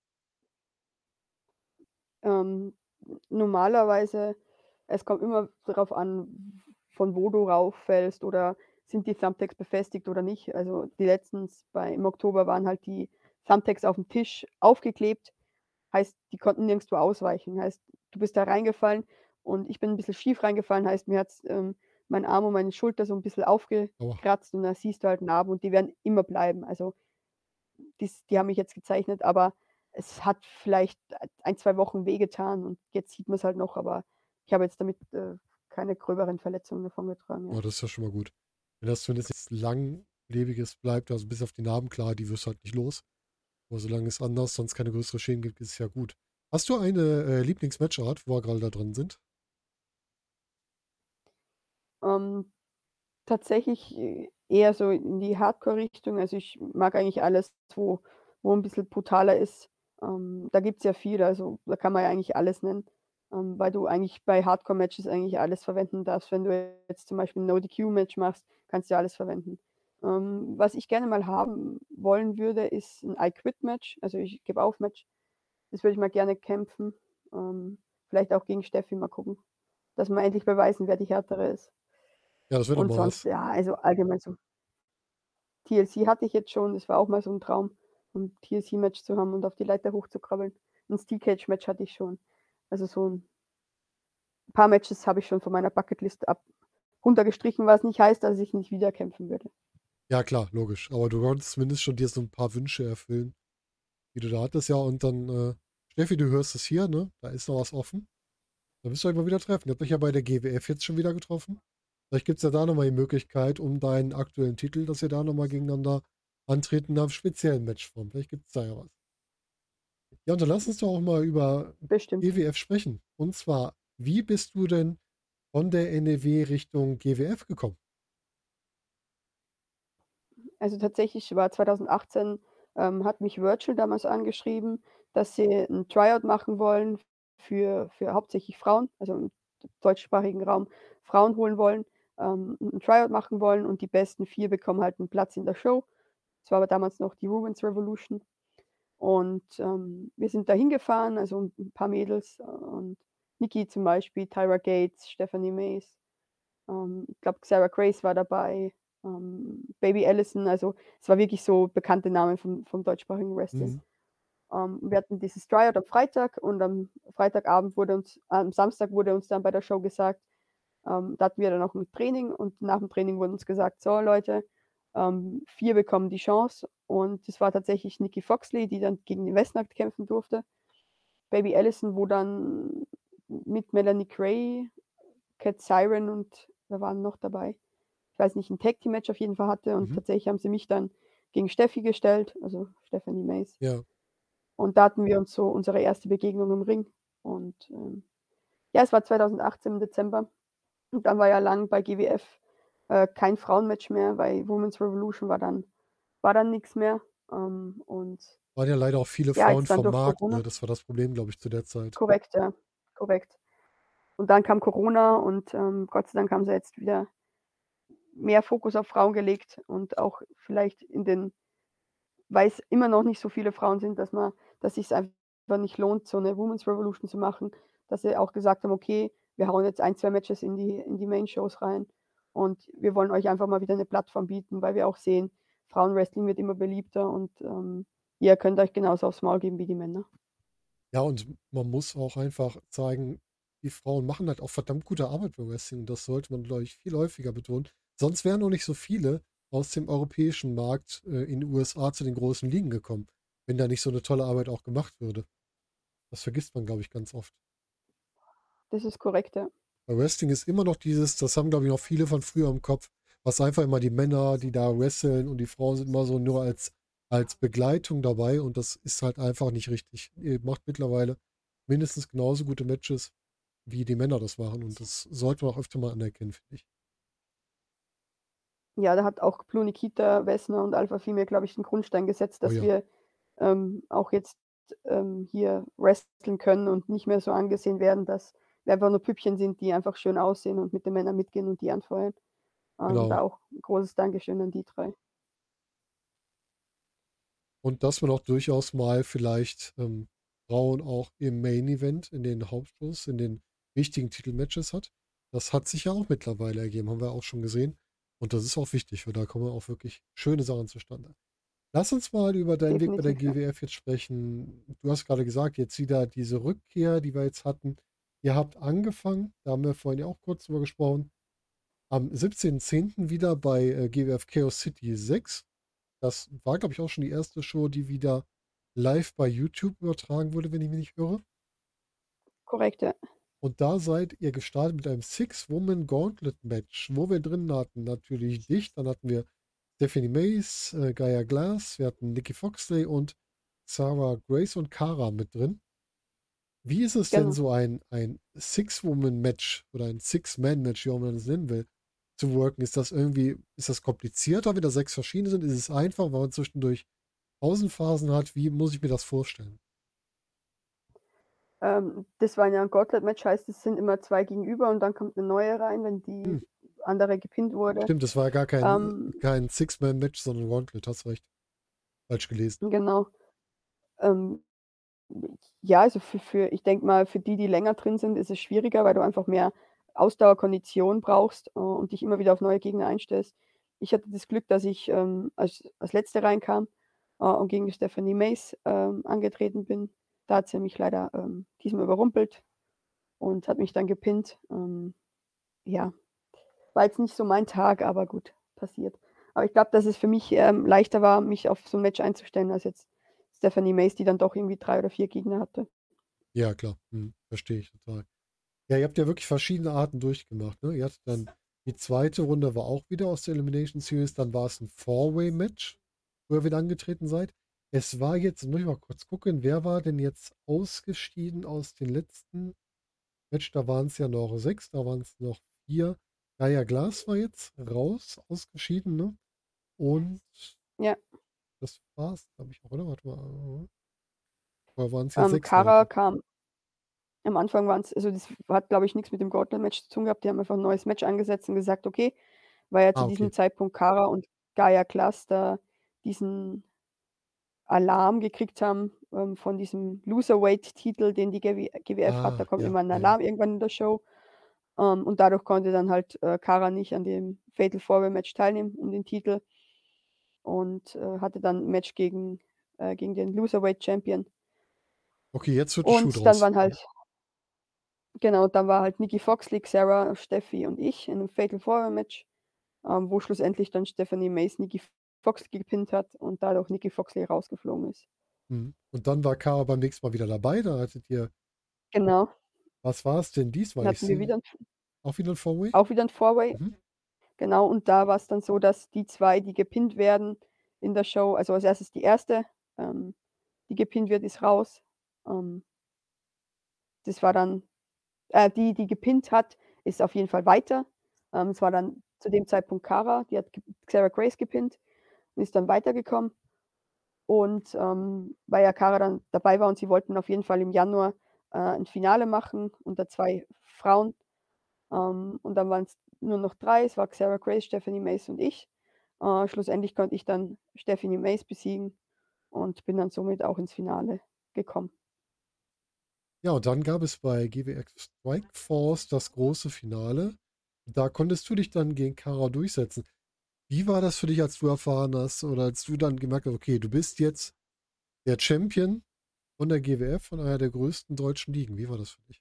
Speaker 3: Ähm, normalerweise es kommt immer darauf an, von wo du rauffällst oder sind die Thumbtacks befestigt oder nicht. Also, die letztens bei im Oktober waren halt die Thumbtacks aufm Tisch aufgeklebt, heißt, die konnten nirgendwo ausweichen. Heißt, du bist da reingefallen und ich bin 'n bisschen schief reingefallen, heißt, mir hat's, ähm, meinen Arm und meine Schulter so 'n bisschen
Speaker 2: Aua,
Speaker 3: aufgekratzt und da siehst du halt Narben und die werden immer bleiben. Also, dies die haben mich jetzt gezeichnet, aber es hat vielleicht ein zwei Wochen wehgetan und jetzt sieht man's halt noch, aber ich habe jetzt damit, äh, keine gröberen Verletzungen davongetragen,
Speaker 2: Ja,
Speaker 3: ja.
Speaker 2: das ist ja schon mal gut. Wenn das zumindest nichts Langlebiges bleibt, also bis auf die Narben, klar, die wirst du halt nicht los. Aber solange es anders, sonst keine größere Schäden gibt, ist es ja gut. Hast du eine äh, Lieblingsmatchart, wo wir gerade da drin sind?
Speaker 3: Ähm, tatsächlich äh, eher so in die Hardcore-Richtung. Also ich mag eigentlich alles, wo, wo ein bisschen brutaler ist. Ähm, da gibt es ja viel, also da kann man ja eigentlich alles nennen, ähm, weil du eigentlich bei Hardcore-Matches eigentlich alles verwenden darfst. Wenn du jetzt zum Beispiel ein No-D Q-Match machst, kannst du alles verwenden. Ähm, was ich gerne mal haben wollen würde, ist ein I-Quit-Match, also ich gebe auf Match. Das würde ich mal gerne kämpfen. Ähm, vielleicht auch gegen Steffi mal gucken, dass wir endlich beweisen, wer die härtere ist.
Speaker 2: Ja, das wird doch
Speaker 3: Und
Speaker 2: mal
Speaker 3: sonst,
Speaker 2: was.
Speaker 3: ja, also allgemein so T L C hatte ich jetzt schon, das war auch mal so ein Traum, ein T L C-Match zu haben und auf die Leiter hochzukrabbeln. Ein Steel Cage-Match hatte ich schon. Also so ein paar Matches habe ich schon von meiner Bucketlist ab runtergestrichen, was nicht heißt, dass ich nicht wieder kämpfen würde.
Speaker 2: Ja, klar, logisch. Aber du konntest zumindest schon dir so ein paar Wünsche erfüllen, die du da hattest. Ja, und dann, äh, Steffi, du hörst es hier, ne? Da ist noch was offen. Da müsst ihr euch mal wieder treffen. Ihr habt euch ja bei der G W F jetzt schon wieder getroffen. Vielleicht gibt es ja da nochmal die Möglichkeit, um deinen aktuellen Titel, dass ihr da nochmal gegeneinander antreten in einer speziellen Matchform. Vielleicht gibt es da ja was. Ja, und dann lass uns doch auch mal über
Speaker 3: Bestimmt.
Speaker 2: G W F sprechen. Und zwar, wie bist du denn von der N E W Richtung G W F gekommen?
Speaker 3: Also tatsächlich war zwanzig achtzehn, ähm, hat mich Virtual damals angeschrieben, dass sie ein Tryout machen wollen für für hauptsächlich Frauen, also im deutschsprachigen Raum Frauen holen wollen, ähm, 'n Tryout machen wollen und die besten vier bekommen halt einen Platz in der Show. Das war aber damals noch die Women's Revolution. Und, ähm, wir sind da hingefahren, also 'n paar Mädels, äh, und Nikki zum Beispiel, Tyra Gates, Stephanie Mays, ähm, ich glaube, Sarah Grace war dabei, ähm, Baby Allison, also es war wirklich so bekannte Namen vom vom deutschsprachigen Wrestling.
Speaker 2: Mhm.
Speaker 3: Ähm, wir hatten dieses Tryout am Freitag und am Freitagabend wurde uns am Samstag wurde uns dann bei der Show gesagt, ähm, da hatten wir dann auch ein Training und nach dem Training wurde uns gesagt: „So Leute, ähm, vier bekommen die Chance." Und das war tatsächlich Nikki Foxley, die dann gegen den Westnackt kämpfen durfte. Baby Allison, wo dann mit Melanie Gray, Cat Siren und wer war noch dabei? Ich weiß nicht, 'n Tag-Team-Match auf jeden Fall hatte und
Speaker 2: Mhm.
Speaker 3: tatsächlich haben sie mich dann gegen Steffi gestellt, also Stephanie Mays.
Speaker 2: Ja.
Speaker 3: Und da hatten wir uns so unsere erste Begegnung im Ring und, ähm, ja, es war zwanzig achtzehn im Dezember und dann war ja lang bei G W F, äh, kein Frauenmatch mehr, weil Women's Revolution war dann war dann nix mehr, ähm, und
Speaker 2: Waren ja leider auch viele
Speaker 3: ja,
Speaker 2: Frauen
Speaker 3: jetzt dann
Speaker 2: vom
Speaker 3: durch
Speaker 2: Markt,
Speaker 3: Corona
Speaker 2: ne? Das war das Problem, glaube ich, zu der Zeit.
Speaker 3: korrekt, ja, korrekt. Und dann kam Corona und, ähm, Gott sei Dank haben sie jetzt wieder mehr Fokus auf Frauen gelegt und auch vielleicht in den weil es immer noch nicht so viele Frauen sind, dass man dass sich's einfach nicht lohnt, so 'ne Women's Revolution zu machen, dass sie auch gesagt haben: „Okay, wir hauen jetzt ein, zwei Matches in die in die Main-Shows rein und wir wollen euch einfach mal wieder 'ne Plattform bieten", weil wir auch sehen, Frauenwrestling wird immer beliebter und, ähm, ihr könnt euch genauso aufs Maul geben wie die Männer.
Speaker 2: Ja, und man muss auch einfach zeigen, die Frauen machen halt auch verdammt gute Arbeit beim Wrestling. Und das sollte man, glaube ich, viel häufiger betonen. Sonst wären noch nicht so viele aus dem europäischen Markt äh, in den U S A zu den großen Ligen gekommen, wenn da nicht so eine tolle Arbeit auch gemacht würde. Das vergisst man, glaube ich, ganz oft.
Speaker 3: Das ist korrekt, ja.
Speaker 2: Bei Wrestling ist immer noch dieses, das haben, glaube ich, noch viele von früher im Kopf, was einfach immer die Männer, die da wresteln und die Frauen sind immer so nur als, als Begleitung dabei und das ist halt einfach nicht richtig. Ihr macht mittlerweile mindestens genauso gute Matches, wie die Männer das machen und das sollte man auch öfter mal anerkennen, finde ich.
Speaker 3: Ja, da hat auch Blue Nikita, Wessner und Alpha Female, glaube ich, den Grundstein gesetzt,
Speaker 2: Oh
Speaker 3: dass
Speaker 2: ja,
Speaker 3: wir, ähm, auch jetzt, ähm, hier wresteln können und nicht mehr so angesehen werden, dass wir einfach nur Püppchen sind, die einfach schön aussehen und mit den Männern mitgehen und die anfeuern. Ähm,
Speaker 2: genau.
Speaker 3: da auch 'n großes Dankeschön an die drei.
Speaker 2: Und dass man auch durchaus mal vielleicht ähm, Frauen auch im Main Event, in den Hauptshows, in den wichtigen Titelmatches hat. Das hat sich ja auch mittlerweile ergeben, haben wir auch schon gesehen. Und das ist auch wichtig, weil da kommen auch wirklich schöne Sachen zustande. Lass uns mal über deinen Weg bei der
Speaker 3: Definitiv, ja.
Speaker 2: G W F jetzt sprechen. Du hast gerade gesagt, jetzt wieder diese Rückkehr, die wir jetzt hatten. Ihr habt angefangen, da haben wir vorhin ja auch kurz drüber gesprochen, am siebzehnten zehnten wieder bei äh, G W F Chaos City sechs. Das war, glaube ich, auch schon die erste Show, die wieder live bei YouTube übertragen wurde, wenn ich mich nicht irre.
Speaker 3: Korrekt, ja.
Speaker 2: Und da seid ihr gestartet mit einem Six-Woman-Gauntlet-Match, wo wir drin hatten natürlich dich, dann hatten wir Stephanie Mays, äh, Gaia Glass, wir hatten Nikki Foxley und Sarah Grace und Cara mit drin. Wie ist es denn
Speaker 3: Genau.
Speaker 2: so ein, ein Six-Woman-Match oder ein Six-Man-Match, wie auch man das nennen will, zu worken? Ist das irgendwie, ist das komplizierter, wenn da sechs verschiedene sind? Ist es einfach, weil man zwischendurch Pausenphasen hat? Wie muss ich mir das vorstellen?
Speaker 3: Ähm, das war ja ein Gauntlet-Match, heißt, es sind immer zwei gegenüber und dann kommt eine neue rein, wenn
Speaker 2: Hm,
Speaker 3: die andere gepinnt wurde.
Speaker 2: stimmt, das war ja gar kein,
Speaker 3: Ähm,
Speaker 2: kein Six-Man-Match, sondern Gauntlet, hast recht. Falsch gelesen.
Speaker 3: genau. Ähm, ja, also für für ich denke mal, für die, die länger drin sind, ist es schwieriger, weil du einfach mehr Ausdauer, Kondition brauchst, äh, und dich immer wieder auf neue Gegner einstellst. Ich hatte das Glück, dass ich, ähm, als als Letzte reinkam, äh, und gegen Stephanie Mays, ähm, angetreten bin. Da hat sie mich leider, ähm, diesmal überrumpelt und hat mich dann gepinnt. Ähm, ja, war jetzt nicht so mein Tag, aber gut, passiert. Aber ich glaube, dass es für mich, ähm, leichter war, mich auf so 'n Match einzustellen, als jetzt Stephanie Mays, die dann doch irgendwie drei oder vier Gegner hatte.
Speaker 2: Ja, klar. Hm, verstehe ich total. Ja, ihr habt ja wirklich verschiedene Arten durchgemacht, ne? Ihr hattet dann die zweite Runde war auch wieder aus der Elimination Series, dann war es ein Four-Way-Match, wo ihr wieder angetreten seid. Es war jetzt, muss ich mal kurz gucken, wer war denn jetzt ausgeschieden aus den letzten Match? Da waren es ja noch sechs, da waren es noch vier. Gaia Glass war jetzt raus, ausgeschieden, ne? Und
Speaker 3: Ja,
Speaker 2: das war's, glaube ich auch, oder? Warte mal. Oder waren es jetzt
Speaker 3: ähm,
Speaker 2: sechs
Speaker 3: Cara
Speaker 2: Leute?
Speaker 3: kam am Anfang waren's also, das hat, glaube ich, nix mit dem Gauntlet-Match zu tun gehabt. Die haben einfach 'n neues Match angesetzt und gesagt: „Okay“, weil ja zu
Speaker 2: Ah,
Speaker 3: diesem
Speaker 2: okay.
Speaker 3: Zeitpunkt Cara und Gaia Glass da diesen Alarm gekriegt haben, ähm, von diesem Loserweight-Titel, den die G W G W F hat. Da
Speaker 2: Ah,
Speaker 3: kommt
Speaker 2: ja,
Speaker 3: immer 'n
Speaker 2: ja, ja.
Speaker 3: Alarm irgendwann in der Show. Ähm, und dadurch konnte dann halt, äh, Cara nicht an dem Fatal Four-Way Match teilnehmen um den Titel und, äh, hatte dann 'n Match gegen äh, gegen den Loserweight Champion.
Speaker 2: Okay, jetzt wird 'n Schuh
Speaker 3: Und dann
Speaker 2: draus.
Speaker 3: waren halt genau, dann war halt Nikki Foxley, Xara, Steffi und ich in 'nem Fatal Four-Way Match, ähm, wo schlussendlich dann Stephanie Mays Nikki Foxley gepinnt hat und dadurch Nikki Foxley rausgeflogen ist.
Speaker 2: Mhm. Und dann war Cara beim nächsten Mal wieder dabei. Da hattet ihr,
Speaker 3: Genau,
Speaker 2: was war es denn
Speaker 3: dann
Speaker 2: diesmal? Ich
Speaker 3: hatten wir
Speaker 2: sehe
Speaker 3: wieder 'n
Speaker 2: auch wieder ein Four-Way?
Speaker 3: auch wieder 'n Four-Way.
Speaker 2: Mhm.
Speaker 3: Genau, und da war's dann so, dass die zwei, die gepinnt werden in der Show also, als Erstes die erste, ähm, die gepinnt wird, ist raus. Ähm, das war dann äh, die, die gepinnt hat, ist auf jeden Fall weiter. Ähm, es war dann zu dem Zeitpunkt Cara, die hat ge Xara Grace gepinnt und ist dann weitergekommen. Und, ähm, weil ja Cara dann dabei war und sie wollten auf jeden Fall im Januar, äh, 'n Finale machen unter zwei Frauen. Ähm, und dann waren's nur noch drei. Es war Xara Grace, Stephanie Mays und ich. Äh, schlussendlich konnte ich dann Stephanie Mays besiegen und bin dann somit auch ins Finale gekommen.
Speaker 2: Ja, und dann gab es bei G W F Strikeforce das große Finale. Da konntest du dich dann gegen Cara durchsetzen. Wie war das für dich, als du erfahren hast oder als du dann gemerkt hast, okay, du bist jetzt der Champion von der G W F, von einer der größten deutschen Ligen. Wie war das für dich?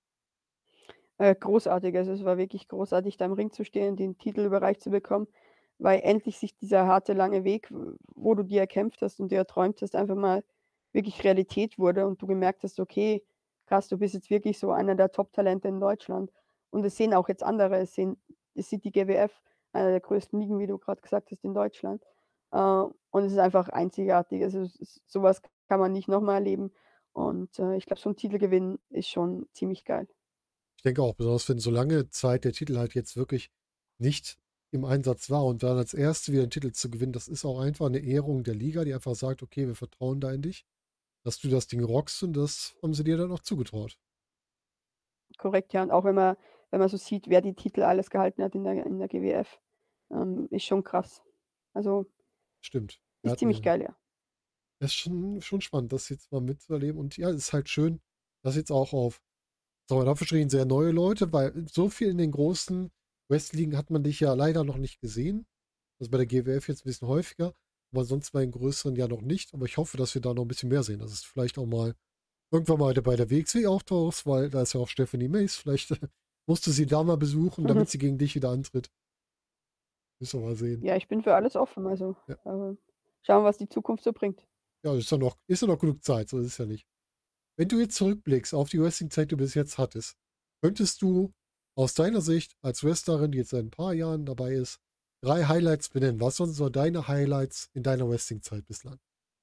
Speaker 3: Äh, großartig. Also, es war wirklich großartig, da im Ring zu stehen, den Titel überreicht zu bekommen, weil endlich sich dieser harte, lange Weg, w wo du dir erkämpft hast und dir erträumt hast, einfach mal wirklich Realität wurde und du gemerkt hast: „Okay, krass, du bist jetzt wirklich so einer der Top-Talente in Deutschland.“ Und es sehen auch jetzt andere, es sehen es sieht die G W F, einer der größten Ligen, wie du grad gesagt hast, in Deutschland. Äh, und es ist einfach einzigartig. Also, s s so was kann man nicht noch mal erleben und, äh, ich glaube, so 'n Titelgewinn ist schon ziemlich geil.
Speaker 2: Ich denke auch, besonders wenn so lange Zeit der Titel halt jetzt wirklich nicht im Einsatz war und dann als Erste wieder den Titel zu gewinnen, das ist auch einfach eine Ehrung der Liga, die einfach sagt: „Okay, wir vertrauen da in dich, dass du das Ding rockst“, und das haben sie dir dann auch zugetraut.
Speaker 3: Korrekt, ja. Und auch wenn man wenn man so sieht, wer die Titel alles gehalten hat in der in der G W F, ähm, ist schon krass. Also,
Speaker 2: Stimmt. Wir
Speaker 3: ist ziemlich
Speaker 2: hatten
Speaker 3: geil, ja.
Speaker 2: das ist schon schon spannend, das jetzt mal mitzuerleben, und ja, es ist halt schön, dass jetzt auch auf, sagen wir in Anführungsstrichen, sehr neue Leute, weil so viel in den großen Wrestling hat man dich ja leider noch nicht gesehen. Also bei der G W F jetzt ein bisschen häufiger, aber sonst bei den größeren ja noch nicht. Aber ich hoffe, dass wir da noch ein bisschen mehr sehen. Dass es vielleicht auch mal irgendwann mal bei der W X W auftauchst, weil da ist ja auch Stephanie Mays. Vielleicht musst du sie da mal besuchen, damit sie gegen dich wieder antritt. Müssen wir mal sehen.
Speaker 3: Ja, ich bin für alles offen, also,
Speaker 2: Ja,
Speaker 3: äh, schauen, was die Zukunft so bringt.
Speaker 2: ja, ist ja noch, ist ja noch genug Zeit, so ist es ja nicht. Wenn du jetzt zurückblickst auf die Wrestling-Zeit, die du bis jetzt hattest, Könntest du aus deiner Sicht als Wrestlerin, die jetzt seit ein paar Jahren dabei ist, drei Highlights benennen? Was sind so deine Highlights in deiner Wrestling-Zeit bislang?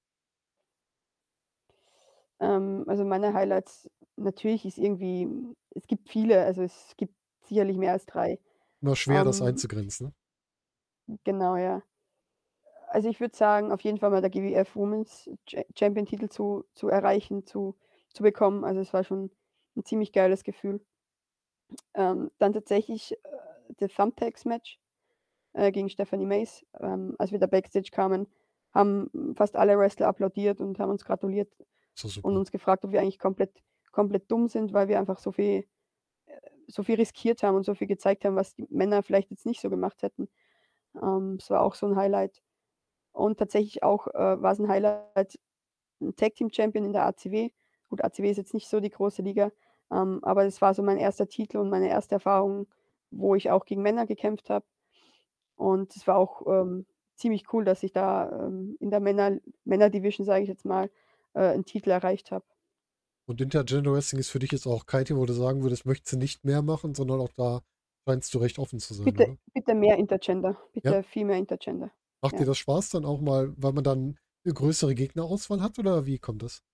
Speaker 3: Ähm, also meine Highlights, natürlich ist irgendwie es gibt viele, also es gibt sicherlich mehr als drei.
Speaker 2: Immer schwer, das
Speaker 3: Ähm,
Speaker 2: einzugrenzen.
Speaker 3: genau, ja. Also ich würde sagen, auf jeden Fall mal der G W F Women's Cha Champion-Titel zu zu erreichen, zu zu bekommen. Also es war schon 'n ziemlich geiles Gefühl. Ähm, dann tatsächlich, äh, das Thumbtacks-Match, äh, gegen Stephanie Mace. Ähm, als wir da Backstage kamen, haben fast alle Wrestler applaudiert und haben uns gratuliert
Speaker 2: So
Speaker 3: und
Speaker 2: super.
Speaker 3: uns gefragt, ob wir eigentlich komplett komplett dumm sind, weil wir einfach so viel so viel riskiert haben und so viel gezeigt haben, was die Männer vielleicht jetzt nicht so gemacht hätten. Ähm, das war auch so 'n Highlight. Und tatsächlich auch, äh, war's 'n Highlight, 'n Tag Team Champion in der A C W. Gut, A C W ist jetzt nicht so die große Liga, ähm, aber das war so mein erster Titel und meine erste Erfahrung, wo ich auch gegen Männer gekämpft habe. Und es war auch, ähm, ziemlich cool, dass ich da, ähm, in der Männer Männer-Division, sage ich jetzt mal, äh, 'n Titel erreicht habe.
Speaker 2: Und Intergender Wrestling ist für dich jetzt auch kein Thema, wo du sagen würdest, möchtest du nicht mehr machen, sondern auch da scheinst du recht offen zu sein,
Speaker 3: Bitte
Speaker 2: oder?
Speaker 3: bitte mehr Intergender,
Speaker 2: Ja?
Speaker 3: bitte viel mehr Intergender.
Speaker 2: Macht dir
Speaker 3: Ja.
Speaker 2: das Spaß dann auch mal, weil man dann 'ne größere Gegnerauswahl hat oder wie kommt das?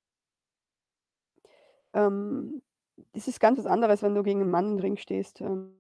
Speaker 3: Ähm, das ist ganz was anderes, wenn du gegen 'n Mann im Ring stehst. Ähm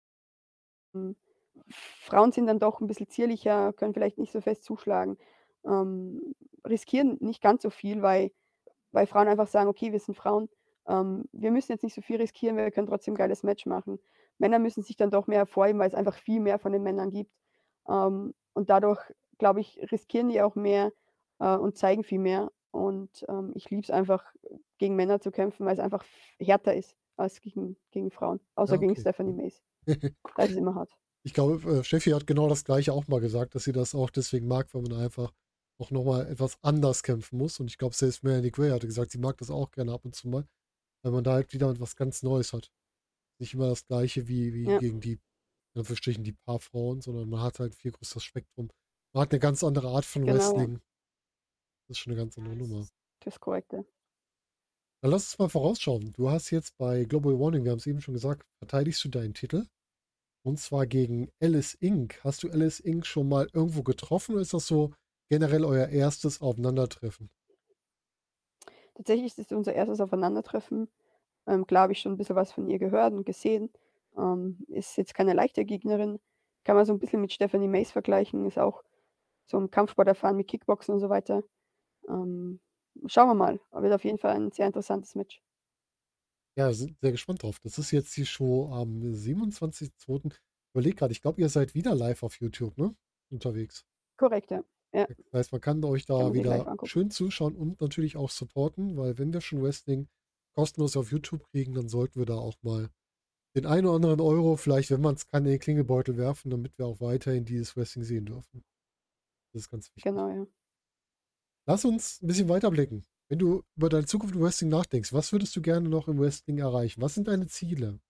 Speaker 3: hm, Frauen sind dann doch 'n bisschen zierlicher, können vielleicht nicht so fest zuschlagen, ähm, riskieren nicht ganz so viel, weil weil Frauen einfach sagen: „Okay, wir sind Frauen, ähm, wir müssen jetzt nicht so viel riskieren, wir können trotzdem 'n geiles Match machen.“ Männer müssen sich dann doch mehr hervorheben, weil's einfach viel mehr von den Männern gibt. Ähm, und dadurch, glaube ich, riskieren die auch mehr, äh, und zeigen viel mehr. Und, ähm, ich liebe es einfach, gegen Männer zu kämpfen, weil's einfach f härter ist als gegen gegen Frauen,
Speaker 2: Ja,
Speaker 3: außer gegen
Speaker 2: okay,
Speaker 3: Stephanie
Speaker 2: cool.
Speaker 3: Mace. Da ist es immer hart.
Speaker 2: Ich glaube, äh, Steffi hat genau das Gleiche auch mal gesagt, dass sie das auch deswegen mag, weil man einfach auch noch mal etwas anders kämpfen muss. Und ich glaube, selbst Melanie Gray hatte gesagt, sie mag das auch gerne ab und zu mal, weil man da halt wieder was ganz Neues hat. Nicht immer das Gleiche wie wie
Speaker 3: Ja.
Speaker 2: gegen die in Anführungsstrichen die paar Frauen, sondern man hat halt viel größeres Spektrum. Man hat 'ne ganz andere Art von
Speaker 3: Genau, ja.
Speaker 2: Wrestling. Das ist schon 'ne ganz andere Nummer.
Speaker 3: Das ist korrekt, ja.
Speaker 2: Dann lass uns mal vorausschauen. Du hast jetzt bei Global Warning, wir haben's eben schon gesagt, verteidigst du deinen Titel. Und zwar gegen Alice Inc. Hast du Alice Inc. schon mal irgendwo getroffen oder ist das so generell euer erstes Aufeinandertreffen?
Speaker 3: Tatsächlich ist es unser erstes Aufeinandertreffen. Ähm, klar habe ich schon 'n bisschen was von ihr gehört und gesehen. Ähm, ist jetzt keine leichte Gegnerin. Kann man so 'n bisschen mit Stephanie Mace vergleichen, ist auch so im Kampfsport erfahren mit Kickboxen und so weiter. Ähm, schauen wir mal. Wird auf jeden Fall ein sehr interessantes Match.
Speaker 2: Ja, sind sehr gespannt drauf. Das ist jetzt die Show am siebenundzwanzigsten zweiten Ich überlege grad, ich glaube, ihr seid wieder live auf YouTube, ne, unterwegs?
Speaker 3: Korrekt, ja. Ja.
Speaker 2: Das heißt, man kann euch
Speaker 3: Kann
Speaker 2: da
Speaker 3: man sich live
Speaker 2: wieder
Speaker 3: angucken.
Speaker 2: schön zuschauen und natürlich auch supporten, weil wenn wir schon Wrestling kostenlos auf YouTube kriegen, dann sollten wir da auch mal den einen oder anderen Euro, vielleicht, wenn man's kann, in den Klingelbeutel werfen, damit wir auch weiterhin dieses Wrestling sehen dürfen. Das ist ganz wichtig.
Speaker 3: Genau, ja.
Speaker 2: Lass uns 'n bisschen weiter blicken. Wenn du über deine Zukunft im Wrestling nachdenkst, was würdest du gerne noch im Wrestling erreichen? Was sind deine Ziele?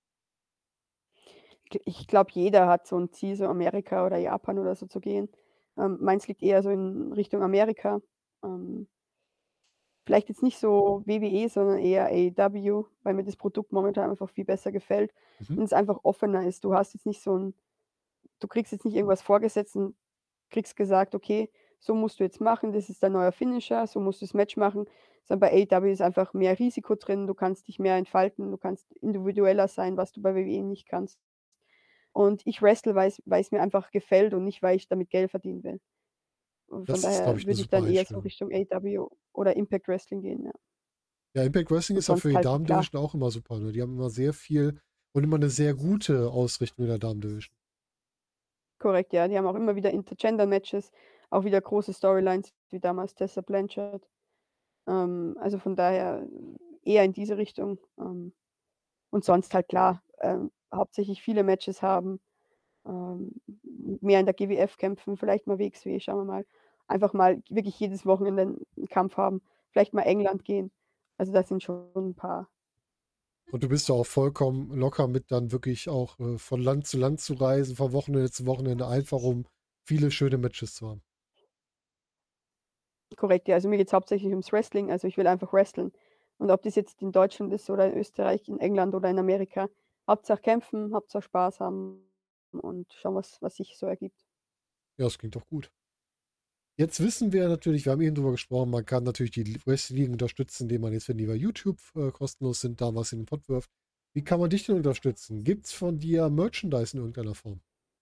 Speaker 3: G ich glaube, jeder hat so 'n Ziel, so Amerika oder Japan oder so zu gehen. Ähm, meins liegt eher so in Richtung Amerika. Ähm vielleicht jetzt nicht so W W E, sondern eher A E W, weil mir das Produkt momentan einfach viel besser gefällt
Speaker 2: Mhm.
Speaker 3: und es einfach offener ist. Du hast jetzt nicht so 'n du kriegst jetzt nicht irgendwas vorgesetzt und kriegst gesagt: „Okay, so musst du jetzt machen, das ist dein neuer Finisher, so musst du das Match machen.“ Sondern bei A E W ist einfach mehr Risiko drin, du kannst dich mehr entfalten, du kannst individueller sein, was du bei W W E nicht kannst. Und ich wrestle, weil's weil's mir einfach gefällt und nicht, weil ich damit Geld verdienen will. Und von
Speaker 2: Das ist, glaube
Speaker 3: daher
Speaker 2: ich, 'ne
Speaker 3: würde ich
Speaker 2: super
Speaker 3: dann eher so
Speaker 2: Einstellung.
Speaker 3: Richtung A E W oder Impact Wrestling gehen, ja.
Speaker 2: Ja, Impact Wrestling
Speaker 3: Und
Speaker 2: ist ja für
Speaker 3: sonst
Speaker 2: die
Speaker 3: halt klar
Speaker 2: Damen-Division auch immer super, ne? Die haben immer sehr viel und immer 'ne sehr gute Ausrichtung in der Damen-Division.
Speaker 3: Korrekt, ja. Die haben auch immer wieder Intergender-Matches, auch wieder große Storylines wie damals Tessa Blanchard. Ähm, also von daher eher in diese Richtung. Ähm, und sonst halt klar, ähm, hauptsächlich viele Matches haben, ähm, m mehr in der G W F kämpfen, vielleicht mal W X W, schauen wir mal. Einfach mal wirklich jedes Wochenende 'n Kampf haben, vielleicht mal England gehen. Also, das sind schon 'n paar.
Speaker 2: Und du bist da auch vollkommen locker mit, dann wirklich auch, äh, von Land zu Land zu reisen, von Wochenende zu Wochenende, einfach um viele schöne Matches zu haben.
Speaker 3: Korrekt, ja. Also, mir geht's hauptsächlich ums Wrestling. Also, ich will einfach wrestlen. Und ob das jetzt in Deutschland ist oder in Österreich, in England oder in Amerika, Hauptsache kämpfen, Hauptsache Spaß haben und schauen, was was sich so ergibt.
Speaker 2: Ja, das klingt doch gut. Jetzt wissen wir natürlich, wir haben eben drüber gesprochen, man kann natürlich die Wrestling unterstützen, indem man jetzt, wenn die bei YouTube äh, kostenlos sind, da was in den Pott wirft. Wie kann man dich denn unterstützen? Gibt es von dir Merchandise in irgendeiner Form?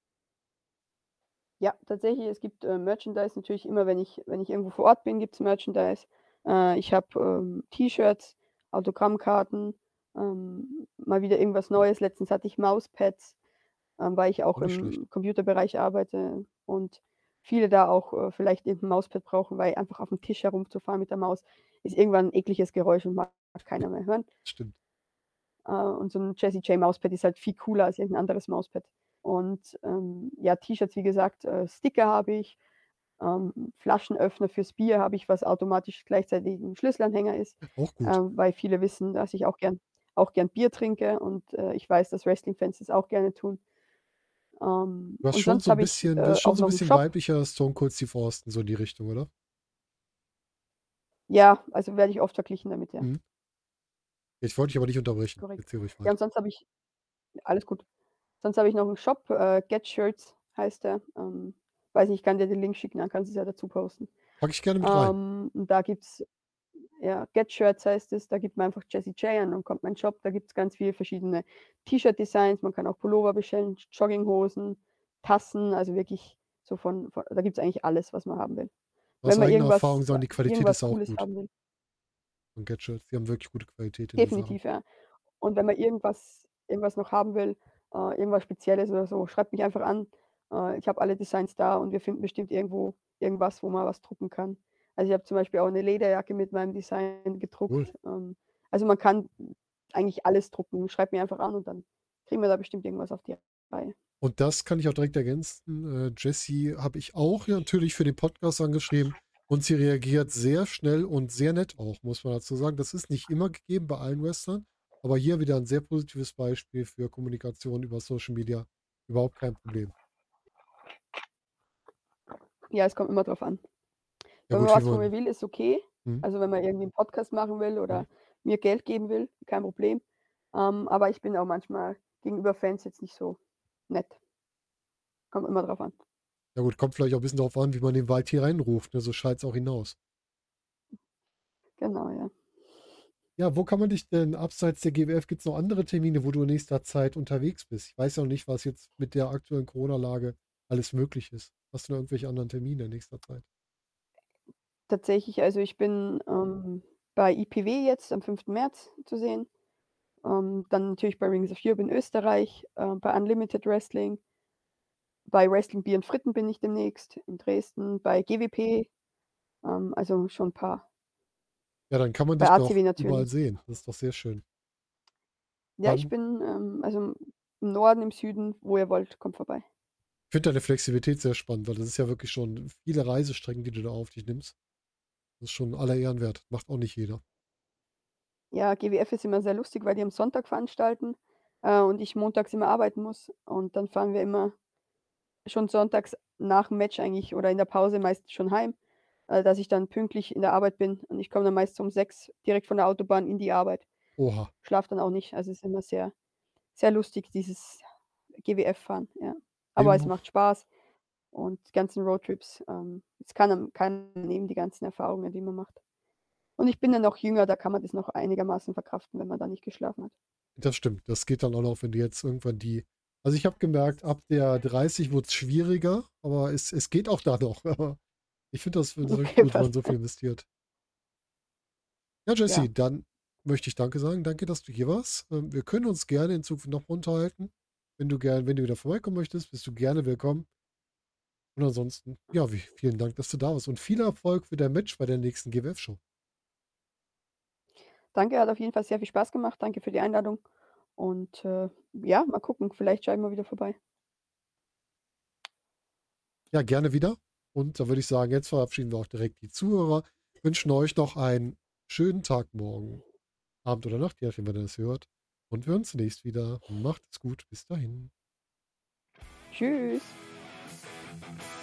Speaker 3: Ja, tatsächlich, es gibt, äh, Merchandise natürlich immer, wenn ich wenn ich irgendwo vor Ort bin, gibt's Merchandise. Äh, ich habe, ähm, T-Shirts, Autogrammkarten, ähm, mal wieder irgendwas Neues. Letztens hatte ich Mauspads, ähm, weil ich auch
Speaker 2: Nicht schlecht.
Speaker 3: im Computerbereich arbeite und viele da auch, äh, vielleicht eben 'n Mauspad brauchen, weil einfach auf dem Tisch herumzufahren mit der Maus ist irgendwann 'n ekliges Geräusch und mag keiner mehr hören.
Speaker 2: Stimmt.
Speaker 3: Äh, und so 'n Jessie J Mauspad ist halt viel cooler als irgend 'n anderes Mauspad. Und, ähm, ja, T-Shirts, wie gesagt, äh, Sticker habe ich, ähm, Flaschenöffner fürs Bier habe ich, was automatisch gleichzeitig 'n Schlüsselanhänger ist,
Speaker 2: Auch gut.
Speaker 3: ähm, weil viele wissen, dass ich auch gern auch gern Bier trinke und, äh, ich weiß, dass Wrestling-Fans das auch gerne tun. Ähm,
Speaker 2: Du hast
Speaker 3: und
Speaker 2: schon
Speaker 3: sonst
Speaker 2: so 'n
Speaker 3: habe ich,
Speaker 2: bisschen das
Speaker 3: äh,
Speaker 2: ist schon
Speaker 3: auch
Speaker 2: so 'n
Speaker 3: noch 'n
Speaker 2: bisschen
Speaker 3: Shop.
Speaker 2: weiblicher Stone Cold Steve Austin, so in die Richtung, oder?
Speaker 3: Ja, also werde ich oft verglichen damit, ja.
Speaker 2: Mhm. Ich wollte dich aber nicht unterbrechen.
Speaker 3: Korrekt.
Speaker 2: Erzähl ruhig
Speaker 3: Ja,
Speaker 2: weiter.
Speaker 3: und sonst habe ich alles gut. Sonst habe ich noch 'n Shop, äh, Get Shirts heißt der. Ähm, weiß nicht, ich kann dir den Link schicken, dann kannst du's ja dazu posten.
Speaker 2: Packe ich gerne mit rein.
Speaker 3: Ähm, und da gibt's ja, Get Shirts heißt es, da gibt man einfach Jessie J ein, dann kommt mein Shop, da gibt's ganz viele verschiedene T-Shirt-Designs, man kann auch Pullover bestellen, Jogginghosen, Tassen, also wirklich so von von da gibt's eigentlich alles, was man haben will.
Speaker 2: Aus
Speaker 3: Wenn man
Speaker 2: eigener Erfahrung
Speaker 3: irgendwas
Speaker 2: sagen, die Qualität
Speaker 3: irgendwas
Speaker 2: ist auch
Speaker 3: Cooles
Speaker 2: gut
Speaker 3: haben will.
Speaker 2: von Get Shirts. Die haben wirklich gute Qualität in den Sachen.
Speaker 3: Definitiv, ja. Und wenn man irgendwas irgendwas noch haben will, äh, irgendwas Spezielles oder so, schreibt mich einfach an. Äh, ich habe alle Designs da und wir finden bestimmt irgendwo irgendwas, wo man was drucken kann. Also, ich habe zum Beispiel auch 'ne Lederjacke mit meinem Design
Speaker 2: Cool.
Speaker 3: gedruckt. Ähm, also, man kann eigentlich alles drucken. Schreibt mich einfach an und dann kriegen wir da bestimmt irgendwas auf die Reihe.
Speaker 2: Und das kann ich auch direkt ergänzen. Äh, Jessie habe ich auch ja natürlich für den Podcast angeschrieben und sie reagiert sehr schnell und sehr nett auch, muss man dazu sagen. Das ist nicht immer gegeben bei allen Wrestlern, aber hier wieder ein sehr positives Beispiel für Kommunikation über Social Media. Überhaupt kein Problem.
Speaker 3: Ja, es kommt immer drauf an.
Speaker 2: Ja
Speaker 3: Wenn man
Speaker 2: gut, wie
Speaker 3: was von mir
Speaker 2: man
Speaker 3: will, ist okay.
Speaker 2: mhm,
Speaker 3: Also, wenn man irgendwie 'n Podcast machen will
Speaker 2: mhm.
Speaker 3: oder mir Geld geben will, kein Problem. Ähm, aber ich bin auch manchmal gegenüber Fans jetzt nicht so nett. Kommt immer drauf an.
Speaker 2: Ja gut, kommt vielleicht auch ein bisschen darauf an, wie man den Wald hier reinruft, ne? So schalt's auch hinaus.
Speaker 3: Genau, ja.
Speaker 2: Ja, wo kann man dich denn abseits der G W F gibt's noch andere Termine, wo du in nächster Zeit unterwegs bist? Ich weiß ja noch nicht, was jetzt mit der aktuellen Corona-Lage alles möglich ist. Hast du da irgendwelche anderen Termine in nächster Zeit?
Speaker 3: Tatsächlich, also ich bin, ähm, bei I P W jetzt am fünften März zu sehen. Ähm, dann natürlich bei Rings of Europe in Österreich, äh, bei Unlimited Wrestling. Bei Wrestling Bier und Fritten bin ich demnächst in Dresden, bei G W P, ähm, also schon 'n paar.
Speaker 2: Ja, dann kann man
Speaker 3: Bei
Speaker 2: dich doch
Speaker 3: A C W
Speaker 2: überall
Speaker 3: natürlich.
Speaker 2: sehen. Das ist doch sehr schön.
Speaker 3: Ja, ich
Speaker 2: Dann
Speaker 3: bin, ähm, also im Norden, im Süden, wo ihr wollt, kommt vorbei.
Speaker 2: ich finde deine Flexibilität sehr spannend, weil das ist ja wirklich schon viele Reisestrecken, die du da auf dich nimmst. Das ist schon aller Ehren wert. Macht auch nicht jeder.
Speaker 3: Ja, G W F ist immer sehr lustig, weil die am Sonntag veranstalten, äh, und ich montags immer arbeiten muss und dann fahren wir immer schon sonntags nach dem Match eigentlich oder in der Pause meist schon heim, äh, dass ich dann pünktlich in der Arbeit bin und ich komme dann meist um sechs direkt von der Autobahn in die Arbeit.
Speaker 2: Oha,
Speaker 3: Schlafe dann auch nicht. Also, es ist immer sehr sehr lustig, dieses G W F-Fahren, ja. Aber es
Speaker 2: dem
Speaker 3: macht Spaß und die ganzen Roadtrips, ähm, es kann einem keiner nehmen, die ganzen Erfahrungen, die man macht. Und ich bin ja noch jünger, da kann man das noch einigermaßen verkraften, wenn man da nicht geschlafen hat.
Speaker 2: das stimmt. Das geht dann auch noch, wenn du jetzt irgendwann die also, ich habe gemerkt, ab der dreißig wurde es schwieriger, aber es es geht auch da noch. Aber ich finde das finde das wirklich
Speaker 3: Okay,
Speaker 2: gut, wenn man
Speaker 3: passt.
Speaker 2: so viel investiert. Ja,
Speaker 3: Ja,
Speaker 2: Jesse, dann möchte ich danke sagen. Danke, dass du hier warst. Ähm, wir können uns gerne in Zukunft noch unterhalten. Wenn du gern wenn du wieder vorbeikommen möchtest, bist du gerne willkommen. Und ansonsten, ja, wie vielen Dank, dass du da warst und viel Erfolg für dein Match bei der nächsten G W F-Show.
Speaker 3: danke, hat auf jeden Fall sehr viel Spaß gemacht. Danke für die Einladung und, äh, ja, mal gucken, vielleicht schaue ich mal wieder vorbei.
Speaker 2: Ja, gerne wieder. Und da würde ich sagen, jetzt verabschieden wir auch direkt die Zuhörer. Wünschen euch noch einen schönen Tag morgen, Abend oder Nacht, je nachdem, wenn ihr das hört. Und wir hören uns zunächst wieder. Macht es gut. Bis dahin.
Speaker 3: Tschüss.